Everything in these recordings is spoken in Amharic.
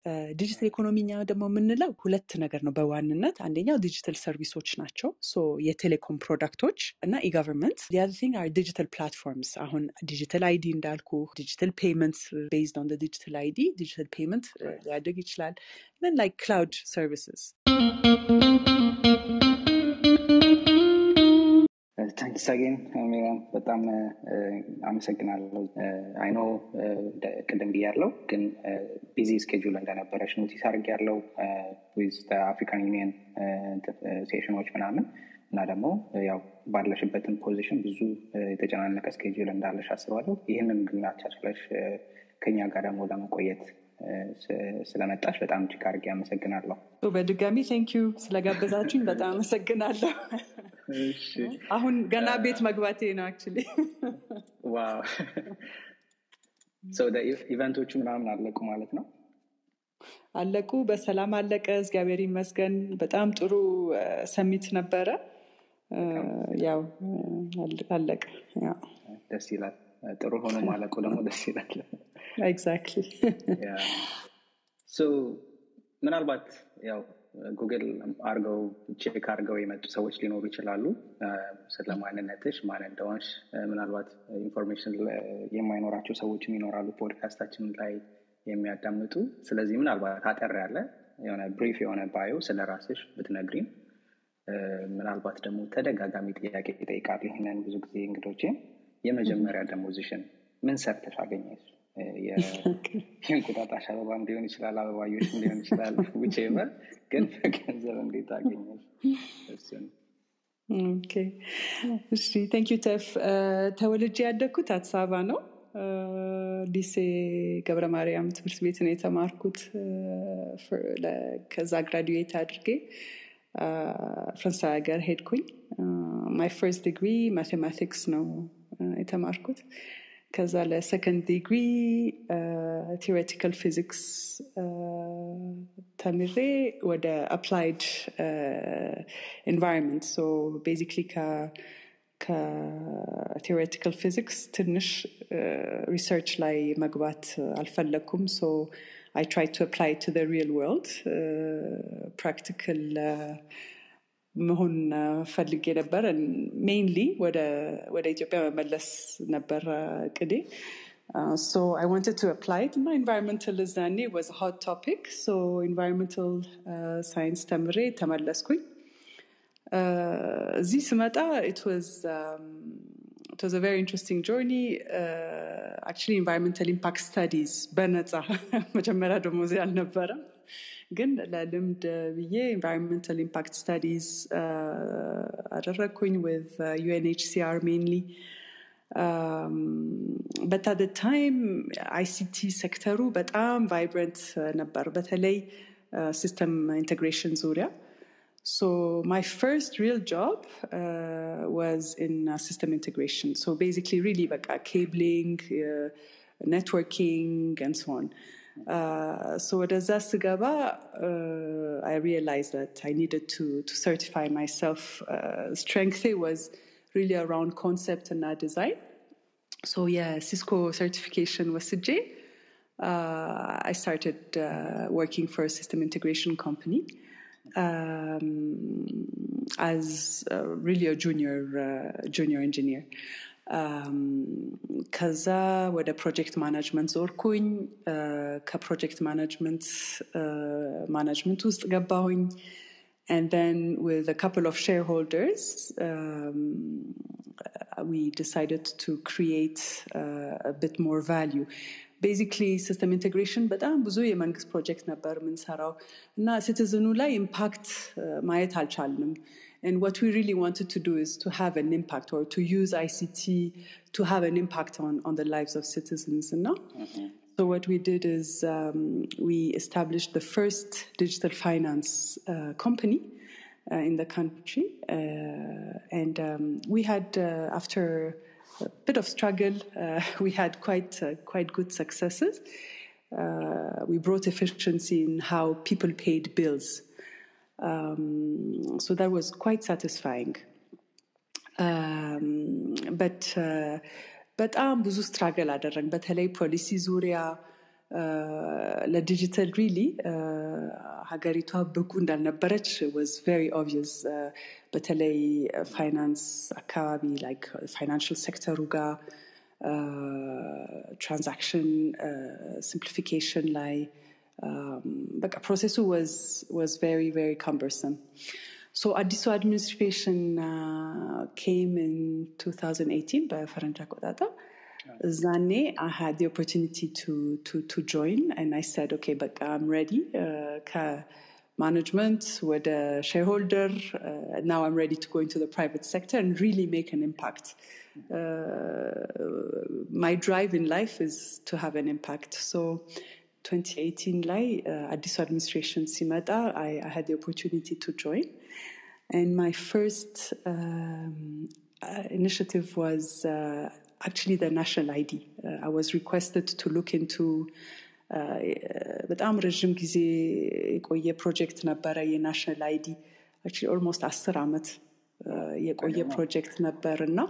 ዲጂታል ኢኮኖሚኛ ደግሞ የምንለው ሁለት ነገር ነው በዋንነት። አንደኛው ዲጂታል ሰርቪሶች ናቸው፣ የቴሌኮም ፕሮዳክቶች እና ኢገቨርንመንት። the other thing are digital platforms። አሁን ዲጂታል አይዲ እንዳልኩ ዲጂታል ፔመንት based on the digital ID ዲጂታል ፔመንት ሊያደግ ይችላል። then like cloud services. Thanks again, Miriam. በጣም አመሰግናለሁ። I know ቀደም ብያለሁ ግን ቢዚ ስኬጁል እንደነበረሽ ኖቲስ አድርጌያለሁ with the African Union ሴሽኖች ምናምን እና ደግሞ ያው ባለሽበትን ፖዚሽን ብዙ የተጨናነቀ ስኬጁል እንዳለሽ አስባለሁ። ይሄንን ግን አቻችለሽ ከኛ ጋር ደግሞ ለመቆየት ስለመጣሽ በጣም እጅግ አድርጌ አመሰግናለሁ። በድጋሚ thank you ስለጋበዛችሁኝ በጣም አመሰግናለሁ። እሺ አሁን ገና ቤት መግባቴ ነው actually። ዋው so the ኢቨንቶቹ ምናምን አለቁ ማለት ነው? አለቁ፣ በሰላም አለቀ፣ እግዚአብሔር ይመስገን። በጣም ጥሩ ሰሚት ነበረ። ያው አለቀ። ያው ደስ ይላል። ጥሩ ሆኖ ማለቁ ደግሞ ደስ ይላል። exactly yeah so ምናልባት ያው ጉግል አርገው ቼክ አርገው የመጡ ሰዎች ሊኖሩ ይችላሉ ስለማንነትሽ ማን እንደሆንሽ ምናልባት ኢንፎርሜሽን የማይኖራቸው ሰዎችም ይኖራሉ ፖድካስታችን ላይ የሚያዳምጡ። ስለዚህ ምናልባት አጠር ያለ የሆነ ብሪፍ የሆነ ባዮ ስለራስሽ ብትነግሪኝ፣ ምናልባት ደግሞ ተደጋጋሚ ጥያቄ ይጠይቃሉ ይሄንን ብዙ ጊዜ እንግዶቼ። የመጀመሪያ ደሞዝሽን ምን ሰርተሽ አገኘሽ? የእንቁጣጣሽ አበባም ሊሆን ይችላል፣ አበባዮሽም ሊሆን ይችላል፣ whichever ግን በገንዘብ እንዴት አገኘሽ? ኦኬ እሺ thank you ተፍ። ተወልጄ ያደግኩት አዲስ አበባ ነው። ዲሴ ገብረ ማርያም ትምህርት ቤት ነው የተማርኩት። ከዛ ግራጁዌት አድርጌ ፈረንሳይ ሀገር ሄድኩኝ። my first degree mathematics ነው የተማርኩት። ከዛ ለሰከንድ ዲግሪ theoretical physics ተምሬ ወደ applied environment so basically theoretical physics ትንሽ research ላይ መግባት አልፈለኩም። so I tried to apply to the real world practical መሆን ፈልጌ ነበር። mainly ወደ ኢትዮጵያ መመለስ ነበር ቅዴ። so I wanted to apply it. environmental design was a hot topic, so environmental science ተምሬ ተመለስኩኝ። እዚህ ስመጣ it was a very interesting journey. Actually environmental impact studies በነፃ መጀመሪያ ደግሞ እዚህ አልነበረም ግን ለልምድ ብዬ environmental impact studies አደረግኩኝ with UNHCR mainly. but at the time ICT sector በጣም vibrant ነበር በተለይ system integration ዙሪያ። so my first real job was in system integration, so basically really በቃ cabling, networking and so on. so ወደዛ ስገባ I realized that I needed to certify myself. Strength was really around concept and design. so yeah, Cisco certification ወስጄ I started working for a system integration company as really a junior engineer. ከዛ ወደ ፕሮጀክት ማኔጅመንት ዞርኩኝ። ከፕሮጀክት ማኔጅመንት ውስጥ ገባሁኝ and then with a couple of shareholders we decided to create a bit more value. basically system integration በጣም ብዙ የመንግስት ፕሮጀክት ነበር ምንሰራው እና ሲቲዝኑ ላይ ኢምፓክት ማየት አልቻልንም. and what we really wanted to do is to have an impact, or to use ICT to have an impact on the lives of citizens. So what we did is we established the first digital finance company in the country, and we had after a bit of struggle we had quite good successes. We brought efficiency in how people paid bills. So that was quite satisfying. but በጣም ብዙ ስትራግል አደረግን በተለይ ፖሊሲ ዙሪያ ለዲጂታል really ሀገሪቷ ብቁ እንዳልነበረች was very obvious በተለይ ፋይናንስ አካባቢ like financial sector ጋር transaction simplification ላይ በቃ ፕሮሰሱ was very very cumbersome. So አዲሱ administration came in 2018 በፈረንጅ አቆጣጠር Zane, I had the opportunity to join, and I said, okay, but I'm ready. Management with a shareholder. Now I'm ready to go into the private sector and really make an impact. My drive in life is to have an impact. So 2018 at this administration Simata, I had the opportunity to join. And my first initiative was actually the national ID. I was requested to look into በጣም ረጅም ጊዜ የቆየ ፕሮጀክት ነበረ የናሽናል አይዲ actually almost 10 ዓመት የቆየ ፕሮጀክት ነበርና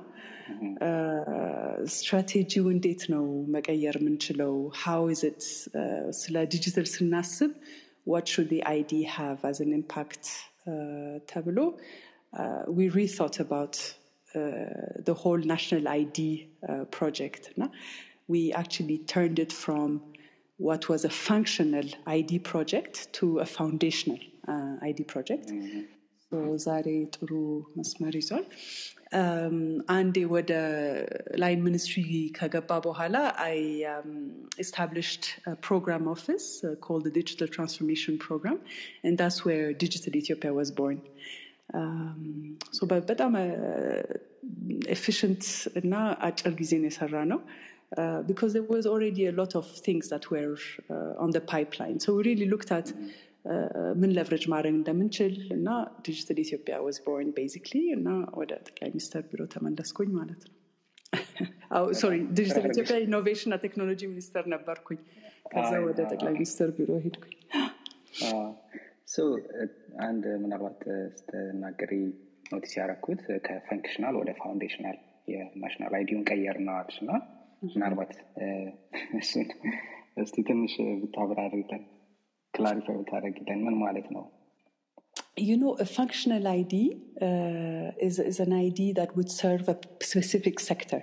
ስትራቴጂው እንዴት ነው መቀየር የምንችለው how is it ስለ ዲጂታል ስናስብ what should the ID have as an impact ተብሎ we rethought about the whole national ID project. We actually turned it from what was a functional ID project to a foundational ID project. So zare turu መስመር ይዟል አንዴ ወደ line ministry ከገባ በኋላ I established a program office called the Digital Transformation Program, and that's where Digital Ethiopia was born. So በጣም efficient እና አጭር ጊዜ ነው የሰራነው because there was already a lot of things that were on the pipeline. So we really looked at ምን leverage ማድረግ እንደምንችል እና Digital Ethiopia was born basically እና ወደ ጠቅላይ ሚኒስትር ቢሮ ተመለስኩኝ ማለት ነው sorry Digital Ethiopia Innovation and Technology Minister ነበርኩኝ ከዛ ወደ ጠቅላይ ሚኒስትር ቢሮ ሄድኩኝ So and ምናልባት ስተናገሪ ኖቲስ ያደረኩት ከፈንክሽናል ወደ ፋውንዴሽናል የናሽናል አይዲውን ቀየርና አልሽና ምናልባት እሱን እስቲ ትንሽ ብታብራሪልን ክላሪፋይ ብታደርጊልን ምን ማለት ነው? You know, a functional ID is an ID that would serve a specific sector.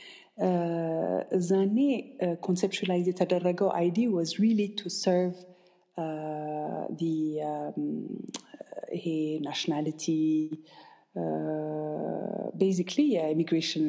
ዛኔ conceptualize የተደረገው ID was really to serve the nationality basically immigration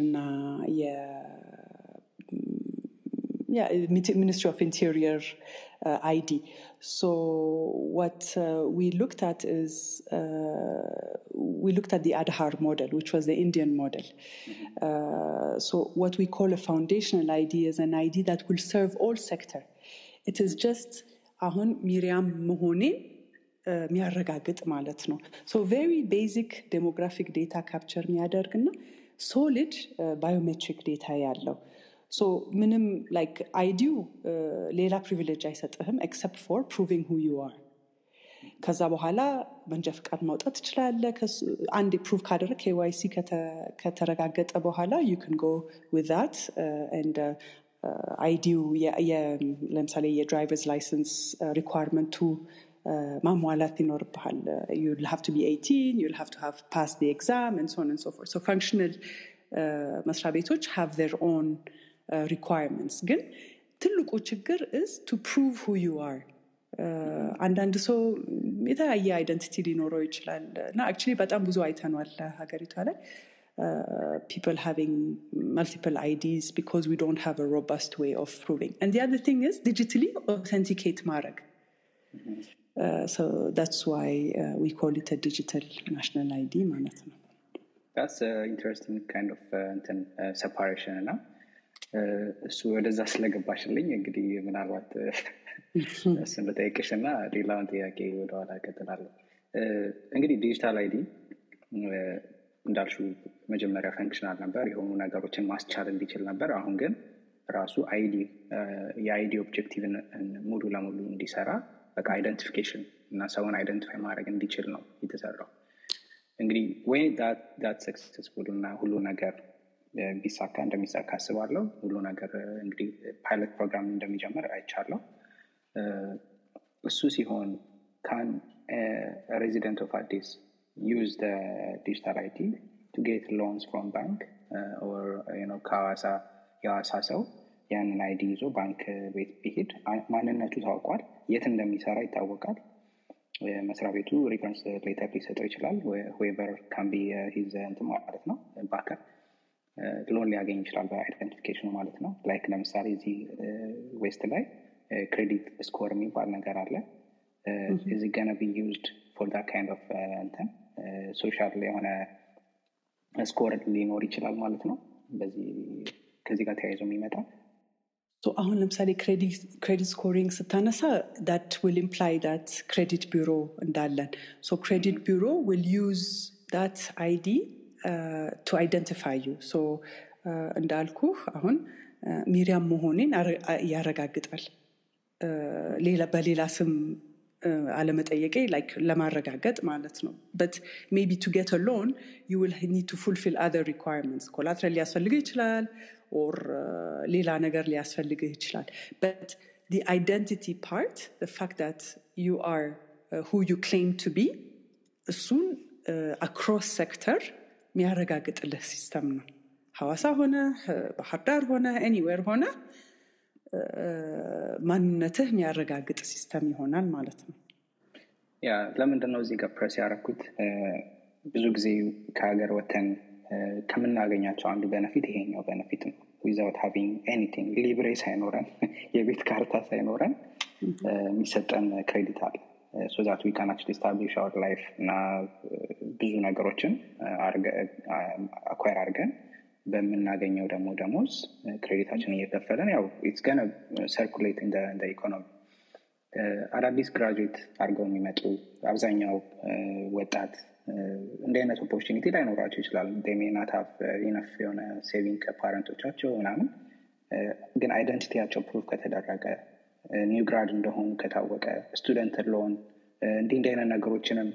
Ministry of Interior ID. So what we looked at is we looked at the Aadhaar model, which was the Indian model. So what we call a foundational ID is an ID that will serve all sector. It is just አሁን ሚሪያም መሆኔ የሚያረጋግጥ ማለት ነው so very basic demographic data capture የሚያደርግና solid biometric data ያለው so ምንም like IDው ሌላ privilege አይሰጥህም except for proving who you are ከዛ በኋላ መንጃ ፍቃድ ማውጣት ትችላለህ አንዴ ፕሩቭ ካደረክ KYC ከተረጋገጠ በኋላ you can go with that and IDው ለምሳሌ የድራይቨርስ ላይሰንስ ሪኳየርመንቱ ማሟላት ይኖርብሃል you'll have to be 18 you'll have to have passed the exam and so on and so forth so functional መስሪያ ቤቶች have their own requirements ግን ትልቁ ችግር is to prove who you are አንዳንድ ሰው የተለያየ አይደንቲቲ ሊኖረው ይችላል እና actually በጣም ብዙ አይተናል ሀገሪቷ ላይ people having multiple IDs because we don't have a robust way of proving. And the other thing is digitally authenticate marag. So that's why we call it a digital national ID. That's an interesting kind of separation. So ወደዛ ስለገባሽልኝ እንግዲህ ምናልባት እሱን በጠይቅሽና ሌላውን ጥያቄ ወደኋላ እቀጥላለሁ እንግዲህ ዲጂታል አይዲ እንዳልሽው መጀመሪያ ፈንክሽናል ነበር የሆኑ ነገሮችን ማስቻል እንዲችል ነበር አሁን ግን ራሱ አይዲ የአይዲ ኦብጀክቲቭን ሙሉ ለሙሉ እንዲሰራ በቃ አይደንቲፊኬሽን እና ሰውን አይደንቲፋይ ማድረግ እንዲችል ነው የተሰራው እንግዲህ when that successful እና ሁሉ ነገር ቢሳካ እንደሚሳካ አስባለሁ። ሁሉ ነገር እንግዲህ ፓይለት ፕሮግራም እንደሚጀምር አይቻለሁ። እሱ ሲሆን can a resident of Addis use the digital ID to get loans from bank or ከሐዋሳ የሐዋሳ ሰው ያንን አይዲ ይዞ ባንክ ቤት ቢሄድ ማንነቱ ታውቋል፣ የት እንደሚሰራ ይታወቃል፣ መስሪያ ቤቱ ሪፈረንስ ሌተር ሊሰጠው ይችላል፣ whoever can be his እንትን ማለት ነው ባከር ሎን ሊያገኝ ይችላል በአይደንቲፊኬሽኑ ማለት ነው። ላይክ ለምሳሌ እዚህ ዌስት ላይ ክሬዲት ስኮር የሚባል ነገር አለ። is it going to be used for that kind of social የሆነ ስኮር ሊኖር ይችላል ማለት ነው። በዚህ ከዚህ ጋር ተያይዞ የሚመጣ አሁን ለምሳሌ ክሬዲት ስኮሪንግ ስታነሳ that will imply that credit bureau እንዳለን so credit bureau will use that ID to identify you so እንዳልኩ አሁን ሚሪያም መሆኔን ያረጋግጣል። በሌላ ስም አለመጠየቄ like ለማረጋገጥ ማለት ነው። but maybe to get a loan you will need to fulfill other requirements, collateral ሊያስፈልግ ይችላል or ሌላ ነገር ሊያስፈልግ ይችላል። but the identity part, the fact that you are who you claim to be, እሱን across sector የሚያረጋግጥልህ ሲስተም ነው። ሐዋሳ ሆነ ባህር ዳር ሆነ anywhere ሆነ ማንነትህ የሚያረጋግጥ ሲስተም ይሆናል ማለት ነው። ያ ለምንድነው እዚህ ጋር ፕሬስ ያደረኩት? ብዙ ጊዜ ከሀገር ወተን ከምናገኛቸው አንዱ ቤኔፊት ይሄኛው ቤኔፊት ነው። without having anything ሊብሬ ሳይኖረን የቤት ካርታ ሳይኖረን የሚሰጠን ክሬዲት አለ so that we can actually establish our life እና ብዙ ነገሮችን አኳየር አድርገን በምናገኘው ደግሞ ደሞዝ ክሬዲታችን እየከፈለን ያው it's going to circulate in the economy። አዳዲስ ግራጁዌት አድርገው የሚመጡ አብዛኛው ወጣት እንደ አይነት ኦፖርቹኒቲ ላይኖራቸው ይችላል። they may not have enough የሆነ ሴቪንግ ከፓረንቶቻቸው ምናምን ግን አይደንቲቲያቸው ፕሩፍ ከተደረገ ኒው ግራድ እንደሆኑ ከታወቀ ስቱደንት ሎን እንዲህ አይነት ነገሮችንም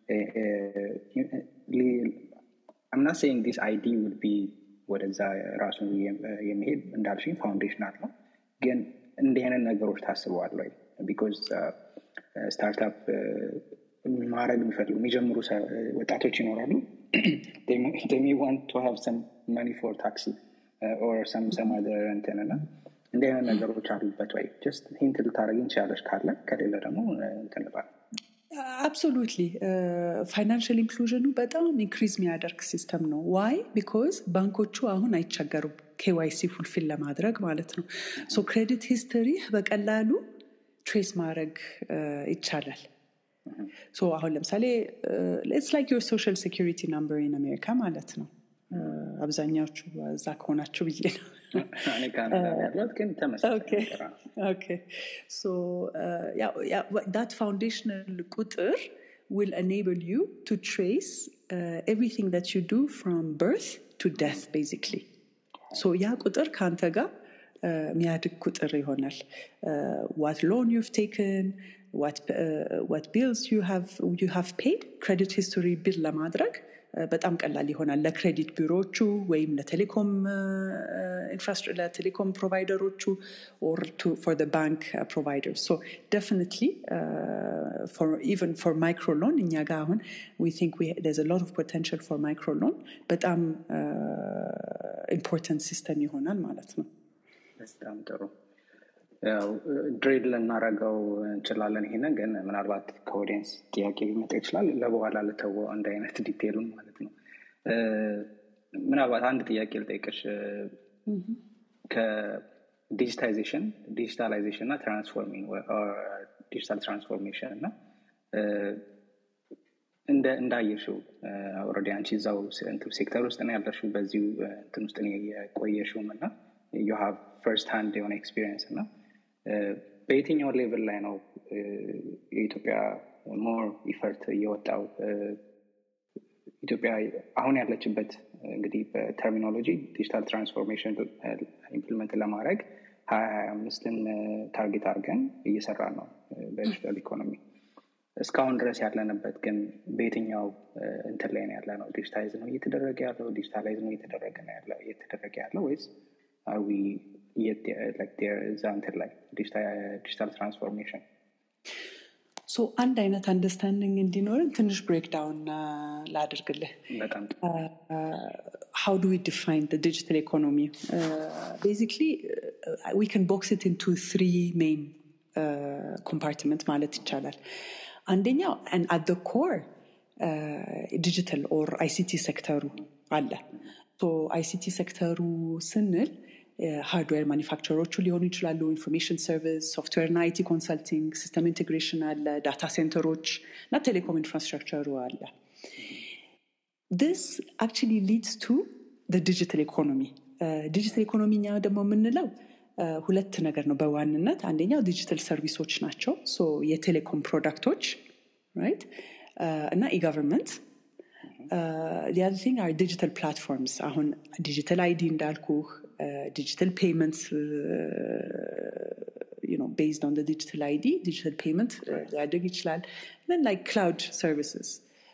I'm not saying this ID would be ወደዛ ራሱ የሚሄድ እንዳልሽኝ ፋውንዴሽናል ነው ግን እንዲህ አይነት ነገሮች ታስበዋል ወይ? because ስታርታፕ ማድረግ የሚፈልጉ የሚጀምሩ ወጣቶች ይኖራሉ። they may want to have some money for taxi or some other እንትና እንዲህ አይነት ነገሮች አሉበት ወይ? just hint ልታረግ እንችላለሽ ካለ ከሌለ ደግሞ እንትንባል absolutely financial inclusion በጣም ኢንክሪዝ የሚያደርግ ሲስተም ነው። why? because ባንኮቹ አሁን አይቸገሩም KYC ፉልፊል ለማድረግ ማለት ነው። so credit history በቀላሉ ትሬስ ማድረግ ይቻላል። so አሁን ለምሳሌ it's like your social security number in America ማለት ነው። አብዛኛዎቹ እዛ ከሆናችሁ ብዬ ነው እኔ ካናዳ ያለሁት ግን ተመሳሳይ ነው። okay so that foundational ቁጥር will enable you to trace everything that you do from birth to death basically. so ያ ቁጥር ካንተ ጋር የሚያድግ ቁጥር ይሆናል። what loan you've taken, what bills you have paid, credit history bill ለማድረግ በጣም ቀላል ይሆናል ለክሬዲት ቢሮዎቹ ወይም ለቴሌኮም ኢንፍራስትራክቸር ለቴሌኮም ፕሮቫይደሮቹ or for the bank providers. so definitely even for micro loan እኛ ጋር አሁን we think there's a lot of potential for micro loan በጣም important system ይሆናል ማለት ነው። በጣም ጥሩ። ያው ድሬድ ለናረጋው እንችላለን ይሄንን ግን ምናልባት ከኦዲየንስ ጥያቄ ሊመጣ ይችላል ለበኋላ ለተወው አንድ አይነት ዲቴይሉን ማለት ነው። ምናልባት አንድ ጥያቄ ልጠይቅሽ ከዲጂታላይዜሽን እና ትራንስፎርሚንግ or ዲጂታል ትራንስፎርሜሽን እና እንዳየሽው ኦልሬዲ አንቺ እዛው ሴክተር ውስጥ ነው ያለሽው በዚሁ እንትን ውስጥ ነው የቆየሽውም እና you have first hand የሆነ ኤክስፒሪየንስ እና በየትኛው ሌቭል ላይ ነው የኢትዮጵያ ሞር ኢፈርት እየወጣው? ኢትዮጵያ አሁን ያለችበት እንግዲህ በተርሚኖሎጂ ዲጂታል ትራንስፎርሜሽን ኢምፕሊመንት ለማድረግ 2025ን ታርጌት አድርገን እየሰራ ነው በዲጂታል ኢኮኖሚ። እስካሁን ድረስ ያለንበት ግን በየትኛው እንትን ላይ ነው ያለ ነው? ዲጂታላይዝ ነው እየተደረገ ያለው? ዲጂታላይዝ ነው እየተደረገ ያለው ወይስ are we yet like there is until like digital transformation? So አንድ አይነት አንደርስታንዲንግ እንዲኖርን ትንሽ ብሬክዳውን ላድርግልህ። How do we define the digital economy? Basically, we can box it into three main compartments ማለት ይቻላል። አንደኛው and at the core digital or ICT ሴክተሩ አለ። So ICT ሴክተሩ ስንል ሃርድዌር ማኒፋክቸሮቹ ሊሆኑ ይችላሉ፣ ኢንፎርሜሽን ሰርቪስ፣ ሶፍትዌር እና አይቲ ኮንሰልቲንግ፣ ሲስተም ኢንቴግሬሽን አለ፣ ዳታ ሴንተሮች እና ቴሌኮም ኢንፍራስትራክቸሩ አለ። This actually leads to the digital economy. ዲጂታል ኢኮኖሚ እኛ ደግሞ የምንለው ሁለት ነገር ነው በዋንነት። አንደኛው ዲጂታል ሰርቪሶች ናቸው። ሶ የቴሌኮም ፕሮዳክቶች right እና e-government. The other thing are digital platforms. አሁን digital ID እንዳልኩ digital payments based on the digital ID, digital payment ሊያደርግ ይችላል. Then like cloud services.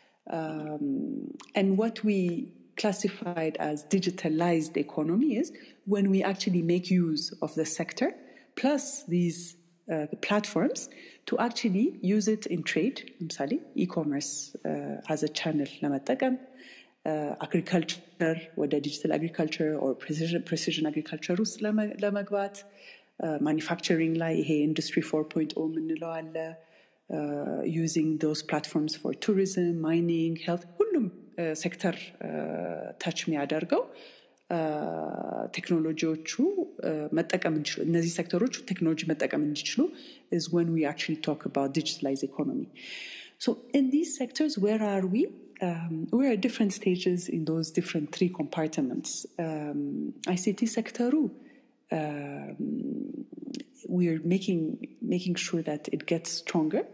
And what we classified as digitalized economy is when we actually make use of the sector plus these platforms to actually use it in trade, ለምሳሌ e-commerce as a channel ለመጠቀም agriculture ወደ digital agriculture or precision agriculture ውስጥ ለመግባት manufacturing ላይ ይሄ industry 4.0 የምንለው አለ, using those platforms for tourism, mining, health, ሁሉም ሴክተር ታች የሚያደርገው ቴክኖሎጂዎቹ መጠቀም እንዲችሉ እነዚህ ሴክተሮች ቴክኖሎጂ መጠቀም እንዲችሉ is when we actually talk about digitalized economy. So in these sectors, where are we? We're at different stages in those different three compartments. ICT sector, we're making sure that it gets stronger.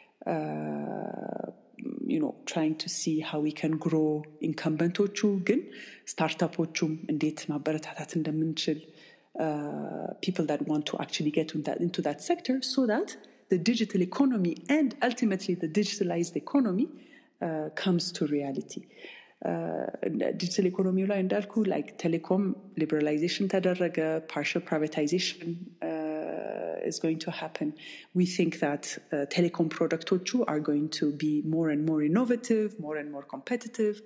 Trying to see how we can grow incumbentዎቹ ግን ስታርታፖቹም እንዴት ማበረታታት እንደምንችል people that want to actually get into that sector so that the digital economy and ultimately the digitalized economy comes to reality. Digital economy ላይ እንዳልኩ like telecom liberalization ተደረገ, partial privatization is going to happen. We think that telecom products are going to be more and more innovative, more and more competitive,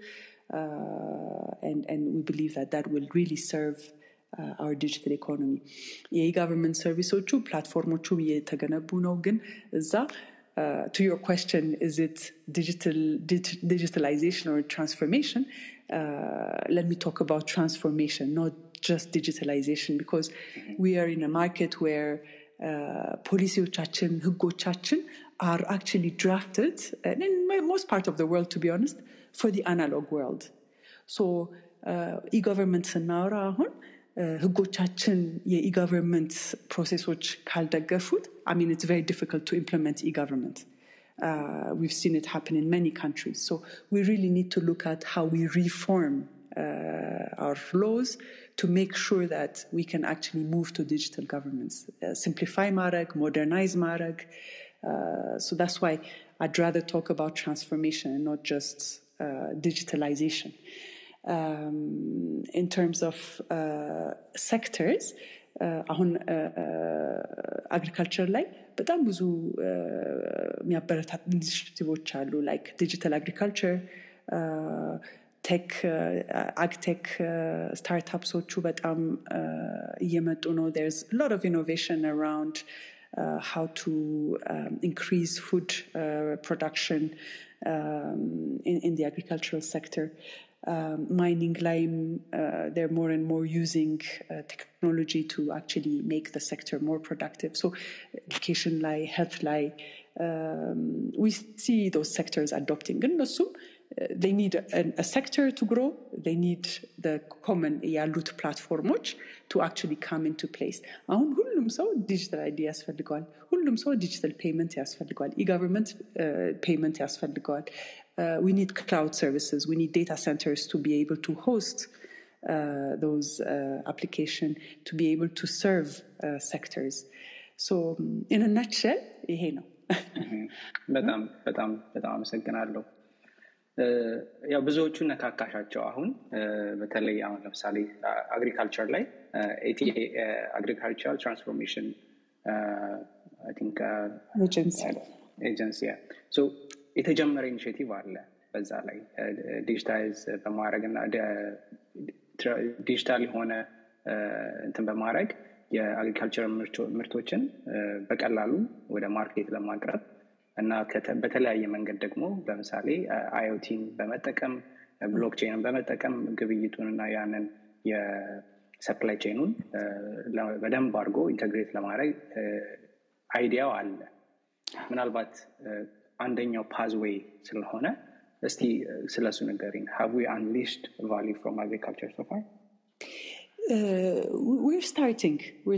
and we believe that will really serve our digital economy. የgovernment services platforms እየተገነቡ ነው ግን እዛ to your question, is it digitalization or transformation? Let me talk about transformation, not just digitalization, because we are in a market where policyዎቻችን ህጎቻችን are actually drafted in most part of the world, to be honest, for the analog world. So e-government ስናወራ አሁን ህጎቻችን የe-government ፕሮሰሶች ካልደገፉት, I mean, it's very difficult to implement e-government. We've seen it happen in many countries. So we really need to look at how we reform our laws to make sure that we can actually move to digital governments. Simplify marag, modernize marag. So that's why I'd rather talk about transformation and not just digitalization. In terms of sectors, አሁን agriculture ላይ በጣም ብዙ የሚያበረታቱ ኢኒሼቲቮች አሉ, like digital agriculture, tech, agtech startups በጣም እየመጡ ነው. There's a lot of innovation around how to increase food production in the agricultural sector. Mining line, they're more and more using technology to actually make the sector more productive. So education line, health line, we see those sectors adopting. And also, they need a sector to grow. They need the common ያሉት platforms to actually come into place. አሁን ሁሉም ሰው digital ID ያስፈልገዋል. ሁሉም ሰው digital payment ያስፈልገዋል. e-government payment ያስፈልገዋል. We need cloud services. We need data centers to be able to host those applications, to be able to serve sectors. So in a nutshell, ይሄ ነው. በጣም በጣም በጣም አመሰግናለሁ። ያው ብዙዎቹን ነካካሻቸው። አሁን በተለይ አሁን ለምሳሌ አግሪካልቸር ላይ ኤቲኤ አግሪካልቸራል ትራንስፎርሜሽን አይ ቲንክ ኤጀንሲ የተጀመረ ኢኒሼቲቭ አለ። በዛ ላይ ዲጂታይዝ በማድረግ እና ዲጂታል የሆነ እንትን በማድረግ የአግሪካልቸር ምርቶችን በቀላሉ ወደ ማርኬት ለማቅረብ እና በተለያየ መንገድ ደግሞ ለምሳሌ አይኦቲን በመጠቀም ብሎክቼንን በመጠቀም ግብይቱን እና ያንን የሰፕላይ ቼኑን በደንብ አድርጎ ኢንተግሬት ለማድረግ አይዲያው አለ። ምናልባት አንደኛው ፓዝዌይ ስለሆነ እስቲ ስለሱ ንገሪኝ። have we unleashed value from agriculture so far? We're starting.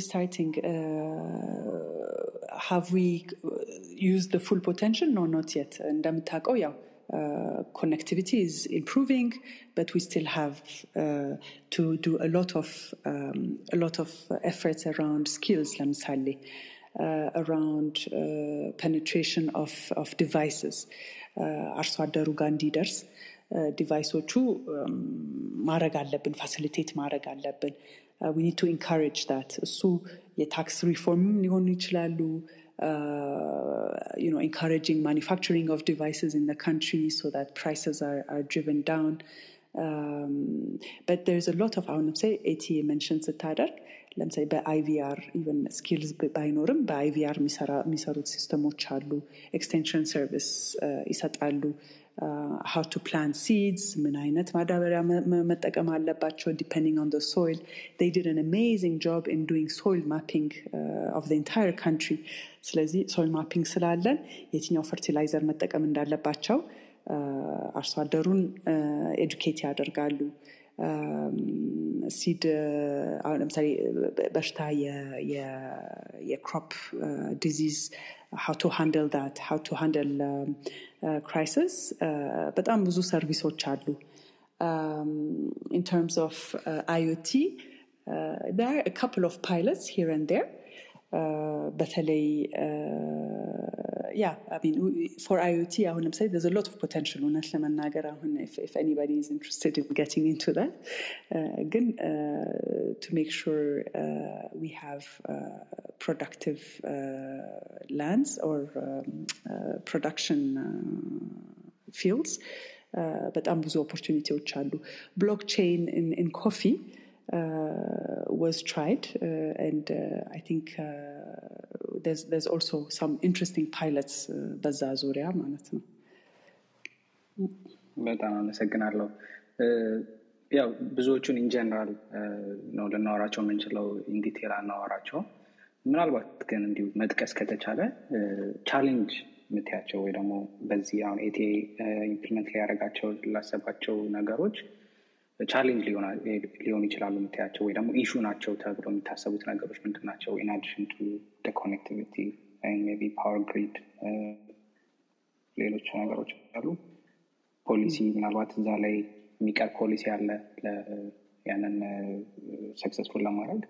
Have we used the full potential? No, not yet. እንደምታውቀው ያው connectivity is improving, but we still have to do a lot of efforts around skills, ለምሳሌ around penetration of devices. አርሶ አደሩ ጋር እንዲደርስ ዲቫይሶቹ ማድረግ አለብን፣ ፋሲሊቴት ማድረግ አለብን። we need to encourage that. እሱ የታክስ ሪፎርም ሊሆኑ ይችላሉ። Encouraging manufacturing of devices in the country so that prices are driven down. But there's a lot of, I want to say, ATA mentions ስታደርግ ለምሳሌ በአይቪአር ኢቨን ስኪልስ ባይኖርም በአይቪአር የሚሰሩት ሲስተሞች አሉ። ኤክስቴንሽን ሰርቪስ ይሰጣሉ። how to plant seeds, ምን አይነት ማዳበሪያ መጠቀም አለባቸው depending on the soil. They did an amazing job in doing soil mapping of the entire country. ስለዚህ soil mapping ስላለን የትኛው ፈርቲላይዘር መጠቀም እንዳለባቸው አርሶ አደሩን ኤዱኬት ያደርጋሉ። ሲድ አሁን ለምሳሌ በሽታ የክሮፕ ዲዚዝ how to handle that, how to handle crisis. በጣም ብዙ ሰርቪሶች አሉ። In terms of IoT, there are a couple of pilots here and there. በተለይ for IoT አሁን ለምሳሌ there's a lot of potential እውነት ለመናገር አሁን if anybody is interested in getting into that, ግን to make sure we have productive lands or production fields, በጣም ብዙ ኦፖርቹኒቲዎች አሉ። ብሎክቼን in coffee was tried, and I think there's also some interesting pilots በዛ ዙሪያ ማለት ነው። በጣም አመሰግናለሁ። ያው ብዙዎቹን ኢን ጀነራል ነው ልናወራቸው የምንችለው፣ ኢን ዲቴል አናወራቸው። ምናልባት ግን እንዲሁ መጥቀስ ከተቻለ ቻሌንጅ የምትያቸው ወይ ደግሞ በዚህ አሁን ኤቲኤ ኢምፕሊመንት ሊያደርጋቸው ላሰባቸው ነገሮች ቻሌንጅ ሊሆን ይችላሉ የምትያቸው ወይ ደግሞ ኢሹ ናቸው ተብሎ የሚታሰቡት ነገሮች ምንድን ናቸው? ኢን አዲሽን ቱ ዘ ኮኔክቲቪቲ ኤንድ ሜቢ ፓወር ግሪድ፣ ሌሎች ነገሮች አሉ። ፖሊሲ ምናልባት እዛ ላይ የሚቀር ፖሊሲ አለ ያንን ሰክሰስፉል ለማድረግ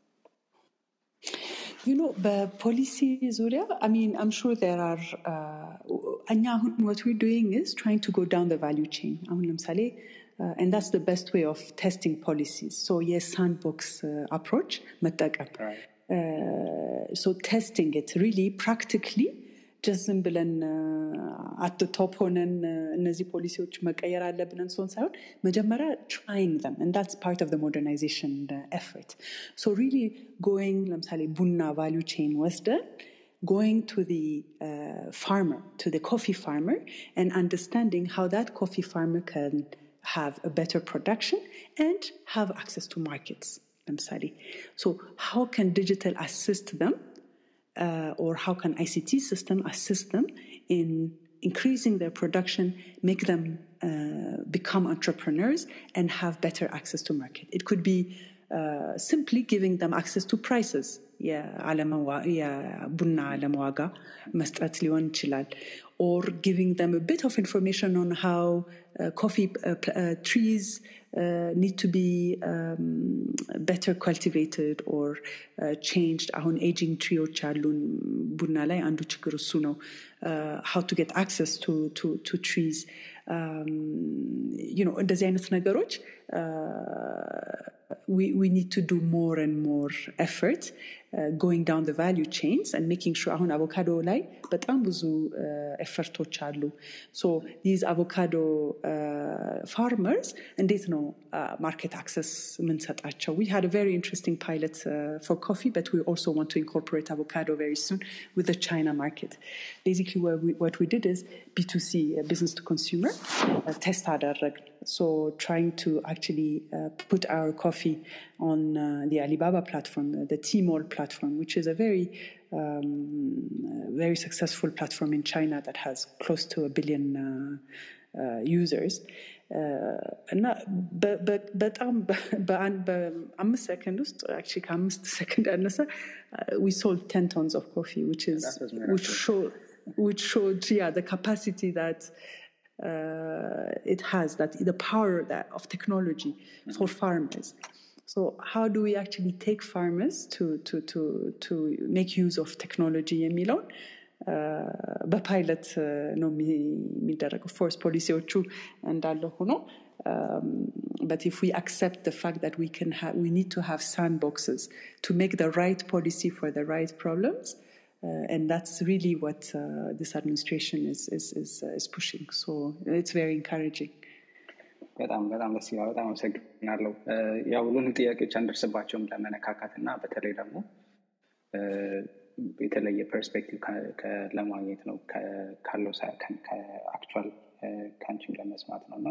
በፖሊሲ ዙሪያ I'm sure there are what we're doing is trying to go down the value chain. አሁን ለምሳሌ and that's the best way of testing policies. So yes, sandbox approach መጠቀም so testing it really practically, just ዝም ብለን at the top ሆነን እነዚህ ፖሊሲዎች መቀየር አለብን እንሶን ሳይሆን መጀመሪያ trying them, and that's part of the modernization effort. So really going ለምሳሌ ቡና value chain ወስደን going to the farmer, to the coffee farmer, and understanding how that coffee farmer can have a better production and have access to markets. So how can digital assist them, or how can ICT system assist them in increasing their production, make them become entrepreneurs and have better access to market? It could be simply giving them access to prices. የቡና አለመዋጋ መስጠት ሊሆን ይችላል or giving them a bit of information on how coffee trees need to be better cultivated or changed. አሁን aging trees አሉን ቡና ላይ አንዱ ችግር እሱ ነው. How to get access to trees. እንደዚህ አይነት ነገሮች we need to do more and more effort going down the value chains and making sure አሁን አቮካዶ ላይ በጣም ብዙ ኤፈርቶች አሉ. So these avocado farmers እንዴት ነው market access ምንሰጣቸው? We had a very interesting pilot for coffee, but we also want to incorporate avocado very soon with the China market. Basically what we did is B2C, business to consumer, test አደረግን. So trying to actually put our coffee on the Alibaba platform, the Tmall platform, which is a very very successful platform in China that has close to 1 billion users. እና በጣም በ5 ሰከንድ ውስጥ actually ከ5 ሰከንድ ያነሰ we sold 10 tons of coffee, which showed the capacity that it has, that the power of technology for farmers. So how do we actually take farmers to make use of technology የሚለውን በፓይለት ነው የሚደረገው. of course ፖሊሲዎቹ እንዳለ ሆኖ but if we accept the fact that we need to have sandboxes to make the right policy for the right problems, and that's really what this administration is pushing. So it's very encouraging. በጣም ደስ ይላል። በጣም አመሰግናለሁ። ያው ሁሉንም ጥያቄዎች አንደርስባቸውም ለመነካካትና በተለይ ደግሞ የተለየ ፐርስፔክቲቭ ለማግኘት ነው ካለው ከአክቹዋል ካንቺም ለመስማት ነውና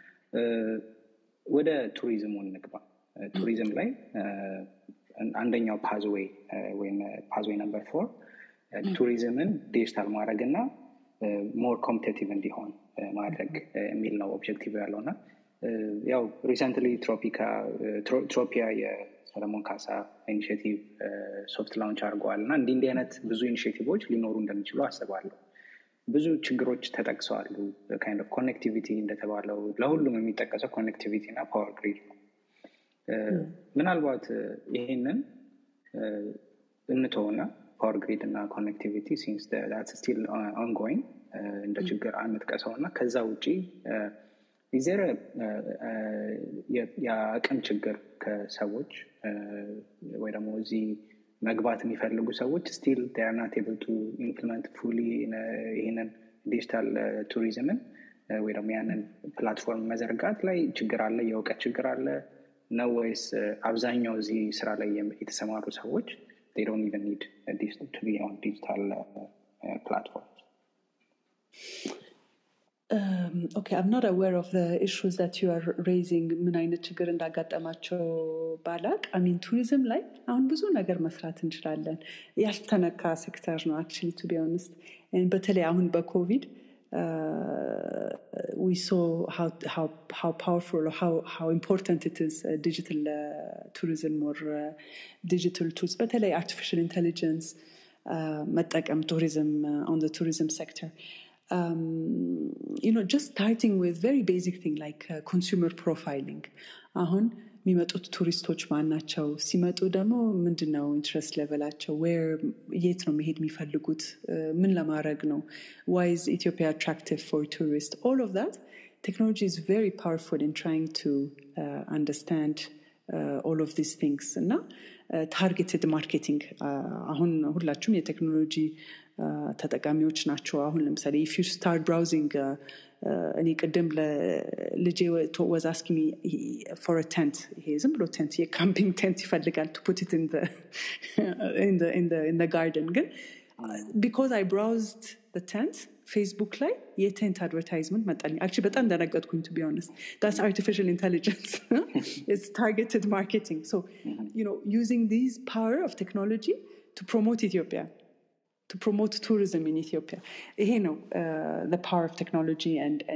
ወደ ቱሪዝሙ እንግባ። ቱሪዝም ላይ አንደኛው ፓዝዌይ ነምበር 4 ቱሪዝምን ዲጂታል ማድረግና ሞር ኮምፒቲቲቭ እንዲሆን ማድረግ የሚል ነው ኦብጀክቲቭ ያለውና ያው ሪሰንትሊ ትሮፒያ የሰለሞን ካሳ ኢኒሺዬቲቭ ሶፍት ላውንች አድርገዋልና እንዲህ አይነት ብዙ ኢኒሺዬቲቮች ሊኖሩ እንደሚችሉ አስባለሁ። ብዙ ችግሮች ተጠቅሰዋል። kind of connectivity እንደተባለው ለሁሉም የሚጠቀሰው ኮኔክቲቪቲ እና ፓወር ግሪድ ነው። ምናልባት ይሄንን እንተውና ፓወር ግሪድ እና ኮኔክቲቪቲ since that's still ongoing እንደ ችግር አንጥቀሰውና ከዛ ውጪ is there የአቅም ችግር ከሰዎች ወይ ደግሞ እዚህ መግባት የሚፈልጉ ሰዎች still they are not able to implement fully ይሄንን ዲጂታል ቱሪዝምን ወይ ደግሞ ያንን ፕላትፎርም መዘርጋት ላይ ችግር አለ? የእውቀት ችግር አለ ነው ወይስ አብዛኛው እዚህ ስራ ላይ የተሰማሩ ሰዎች they don't even need to be on digital platforms? Okay, I'm not aware of the issues that you are raising. ምን አይነት ችግር እንዳጋጠማቸው ባላቅ I mean tourism ላይ አሁን ብዙ ነገር መስራት እንችላለን። ያልተነካ ሴክተር ነው actually to be honest. በተለይ አሁን በኮቪድ we saw how powerful or how important it is digital tourism or digital tools, በተለይ artificial intelligence መጠቀም tourism on the tourism sector. Just starting with very basic thing like consumer profiling. አሁን የሚመጡት ቱሪስቶች ማናቸው? ሲመጡ ደግሞ ምንድነው ኢንትረስት ሌቨላቸው? የት ነው መሄድ የሚፈልጉት? ምን ለማድረግ ነው? Why is Ethiopia attractive for tourists? All of that technology is very powerful in trying to understand all of these things. እና targeted marketing አሁን ሁላችሁም የቴክኖሎጂ ተጠቃሚዎች ናቸው። አሁን ለምሳሌ if you start browsing እኔ ቅድም ለልጄ was asking me for a tent. ይሄ ዝም ብሎ tent የካምፒንግ tent ይፈልጋል to put it in the garden. ግን because I browsed the tent Facebook ላይ የtent advertisement መጣልኝ። actually በጣም እንደነገጥኩኝ to be honest. That's artificial intelligence. It's targeted marketing. So using this power of technology to promote Ethiopia. to promote tourism in Ethiopia. You know, the power of technology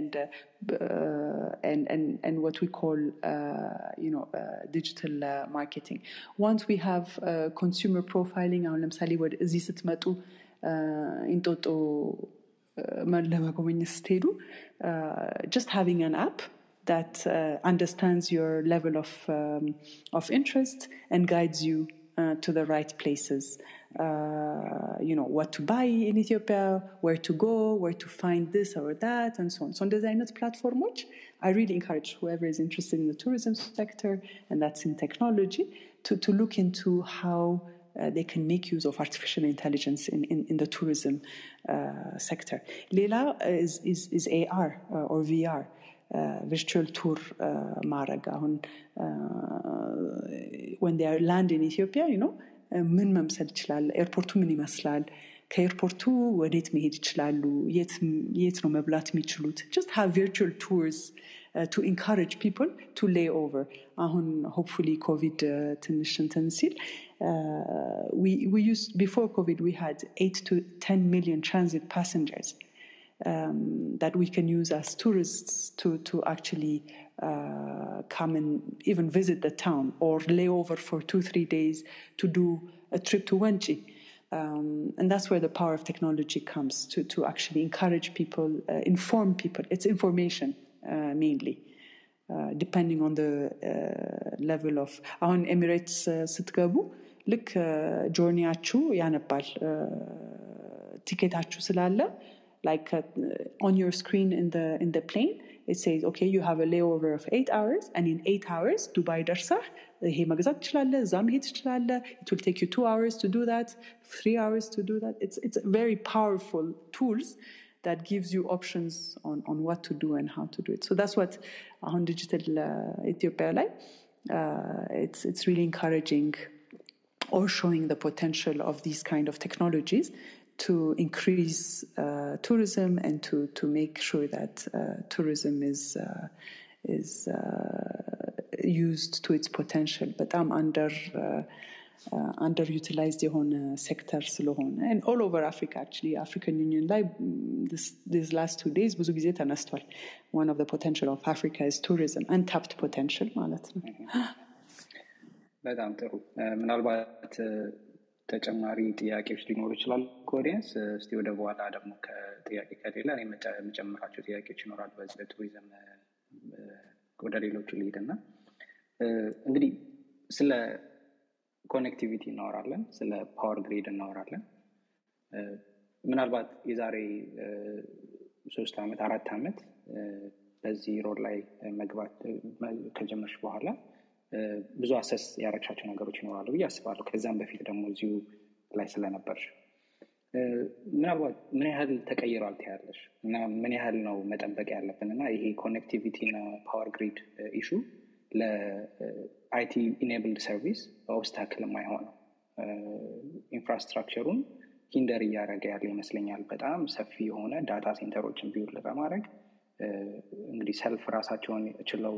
and what we call, digital marketing. Once we have consumer profiling, አሁን ለምሳሌ ወደ እዚህ ስትመጡ እንጦጦ ለመጎብኘት ስትሄዱ just having an app that understands your level of interest and guides you to the right places. What to buy in Ethiopia, where to go, where to find this or that, and so on. So on design platform, which I really encourage whoever is interested in the tourism sector and that's in technology to look into how they can make use of artificial intelligence in the tourism sector. Lela is AR or VR. Virtual tour ማረግ አሁን when they land in Ethiopia, ምን መምሰል ይችላል፣ ኤርፖርቱ ምን ይመስላል፣ ከኤርፖርቱ ወዴት መሄድ ይችላሉ፣ የት ነው መብላት የሚችሉት, just have virtual tours to encourage people to lay over. አሁን hopefully COVID ትንሽ እንትን ሲል we used before COVID we had 8 to 10 million transit passengers that we can use as tourists to actually come and even visit the town or lay over for 2-3 days to do a trip to Wenchi. And that's where the power of technology comes to actually encourage people, inform people. It's information mainly, depending on the level of... On Emirates ስትገቡ ልክ ጆርኒያችሁ ያነባል ቲኬታችሁ ስላለ like on your screen in the plane it says okay you have a layover of 8 hours and in 8 hours Dubai ደርሰህ ይሄ መግዛት ትችላለህ እዛም ሄድ ትችላለህ. It will take you 2 hours to do that, 3 hours to do that. It's very powerful tools that gives you options on what to do and how to do it. So that's what on digital Ethiopia like it's really encouraging or showing the potential of these kind of technologies to increase tourism and to make sure that tourism is used to its potential. But I'm underutilized የሆነ sector ስለሆነ and all over Africa actually African Union ላይ these last 2 days ብዙ ጊዜ ተነስቷል. One of the potential of Africa is tourism, untapped potential ማለት ነው. በጣም ጥሩ። ምናልባት ተጨማሪ ጥያቄዎች ሊኖሩ ይችላል ከኦዲየንስ። እስቲ ወደ በኋላ ደግሞ ከጥያቄ ከሌላ እኔ መጨመራቸው ጥያቄዎች ይኖራሉ በዚህ በቱሪዝም ወደ ሌሎቹ ልሂድና እንግዲህ ስለ ኮኔክቲቪቲ እናወራለን፣ ስለ ፓወር ግሪድ እናወራለን። ምናልባት የዛሬ 3 ዓመት 4 ዓመት በዚህ ሮል ላይ መግባት ከጀመርሽ በኋላ ብዙ አሰስ ያረቻቸው ነገሮች ይኖራሉ ብዬ አስባለሁ። ከዛም በፊት ደግሞ እዚሁ ላይ ስለነበርሽ ምናልባት ምን ያህል ተቀይሯል ታያለሽ እና ምን ያህል ነው መጠበቅ ያለብንና ይሄ ኮኔክቲቪቲ እና ፓወር ግሪድ ኢሹ ለአይቲ ኢኔብልድ ሰርቪስ ኦብስታክል የማይሆነው ኢንፍራስትራክቸሩን ሂንደር እያደረገ ያለ ይመስለኛል። በጣም ሰፊ የሆነ ዳታ ሴንተሮችን ቢውልድ በማድረግ እንግዲህ ሰልፍ ራሳቸውን ችለው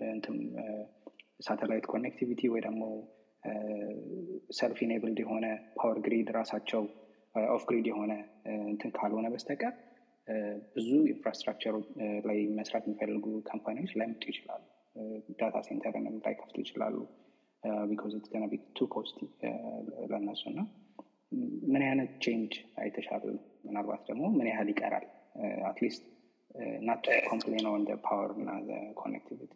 ሳተላይት ኮኔክቲቪቲ ወይ ደግሞ ሰልፍ ኢኔብልድ የሆነ ፓወር ግሪድ ራሳቸው ኦፍ ግሪድ የሆነ እንትን ካልሆነ በስተቀር ብዙ ኢንፍራስትራክቸር ላይ መስራት የሚፈልጉ ካምፓኒዎች ላይመጡ ይችላሉ። ዳታ ሴንተርንም ላይ ከፍቱ ይችላሉ because it's going to be too costly ለነሱና ምን አይነት ቼንጅ አይተሻል? ምናልባት ደግሞ ምን ያህል ይቀራል? at least not to complain on the power and the connectivity.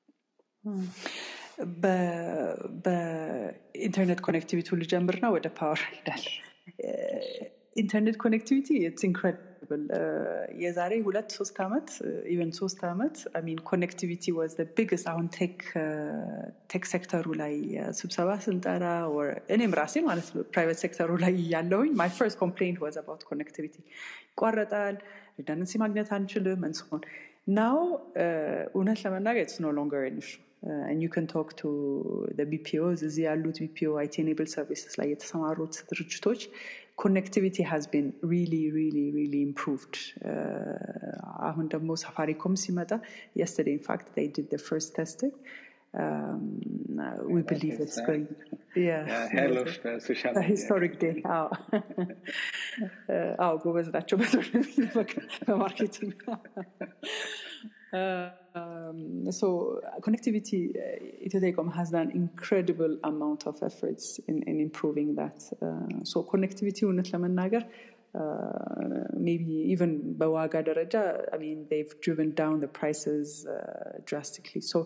በኢንተርኔት ኮኔክቲቪቲ ሁሉ ጀምርና ወደ ፓወር ይላል። ኢንተርኔት ኮኔክቲቪቲ it's incredible. የዛሬ 2-3 ዓመት even 3 ዓመት I mean connectivity was the biggest አሁን ቴክ ሴክተሩ ላይ ስብሰባ ስንጠራ or እኔም ራሴ ማለት ነው ፕራይቬት ሴክተሩ ላይ ያለሁኝ my first complaint was about connectivity. ይቋረጣል፣ redundancy ማግኘት አንችልም and so on. Now እውነት ለመናገር it's no longer an issue. And you can talk to the BPOs እዚህ ያሉት BPO IT enabled services ላይ የተሰማሩት ድርጅቶች connectivity has been really improved. አሁን ደግሞ ሳፋሪኮም ሲመጣ yesterday in fact they did the first testing we believe it's going hell of social media historic day ጎበዝ ናቸው በማርኬቲንግ so connectivity Ethio Telecom has done incredible amount of efforts in improving that so connectivity እውነት ለመናገር maybe even በዋጋ ደረጃ I mean they've driven down the prices drastically so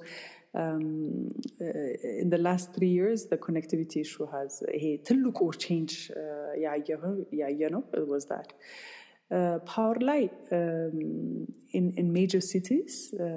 in the last 3 years the connectivity issue has ትልቁ change ያየነው was that power light in major cities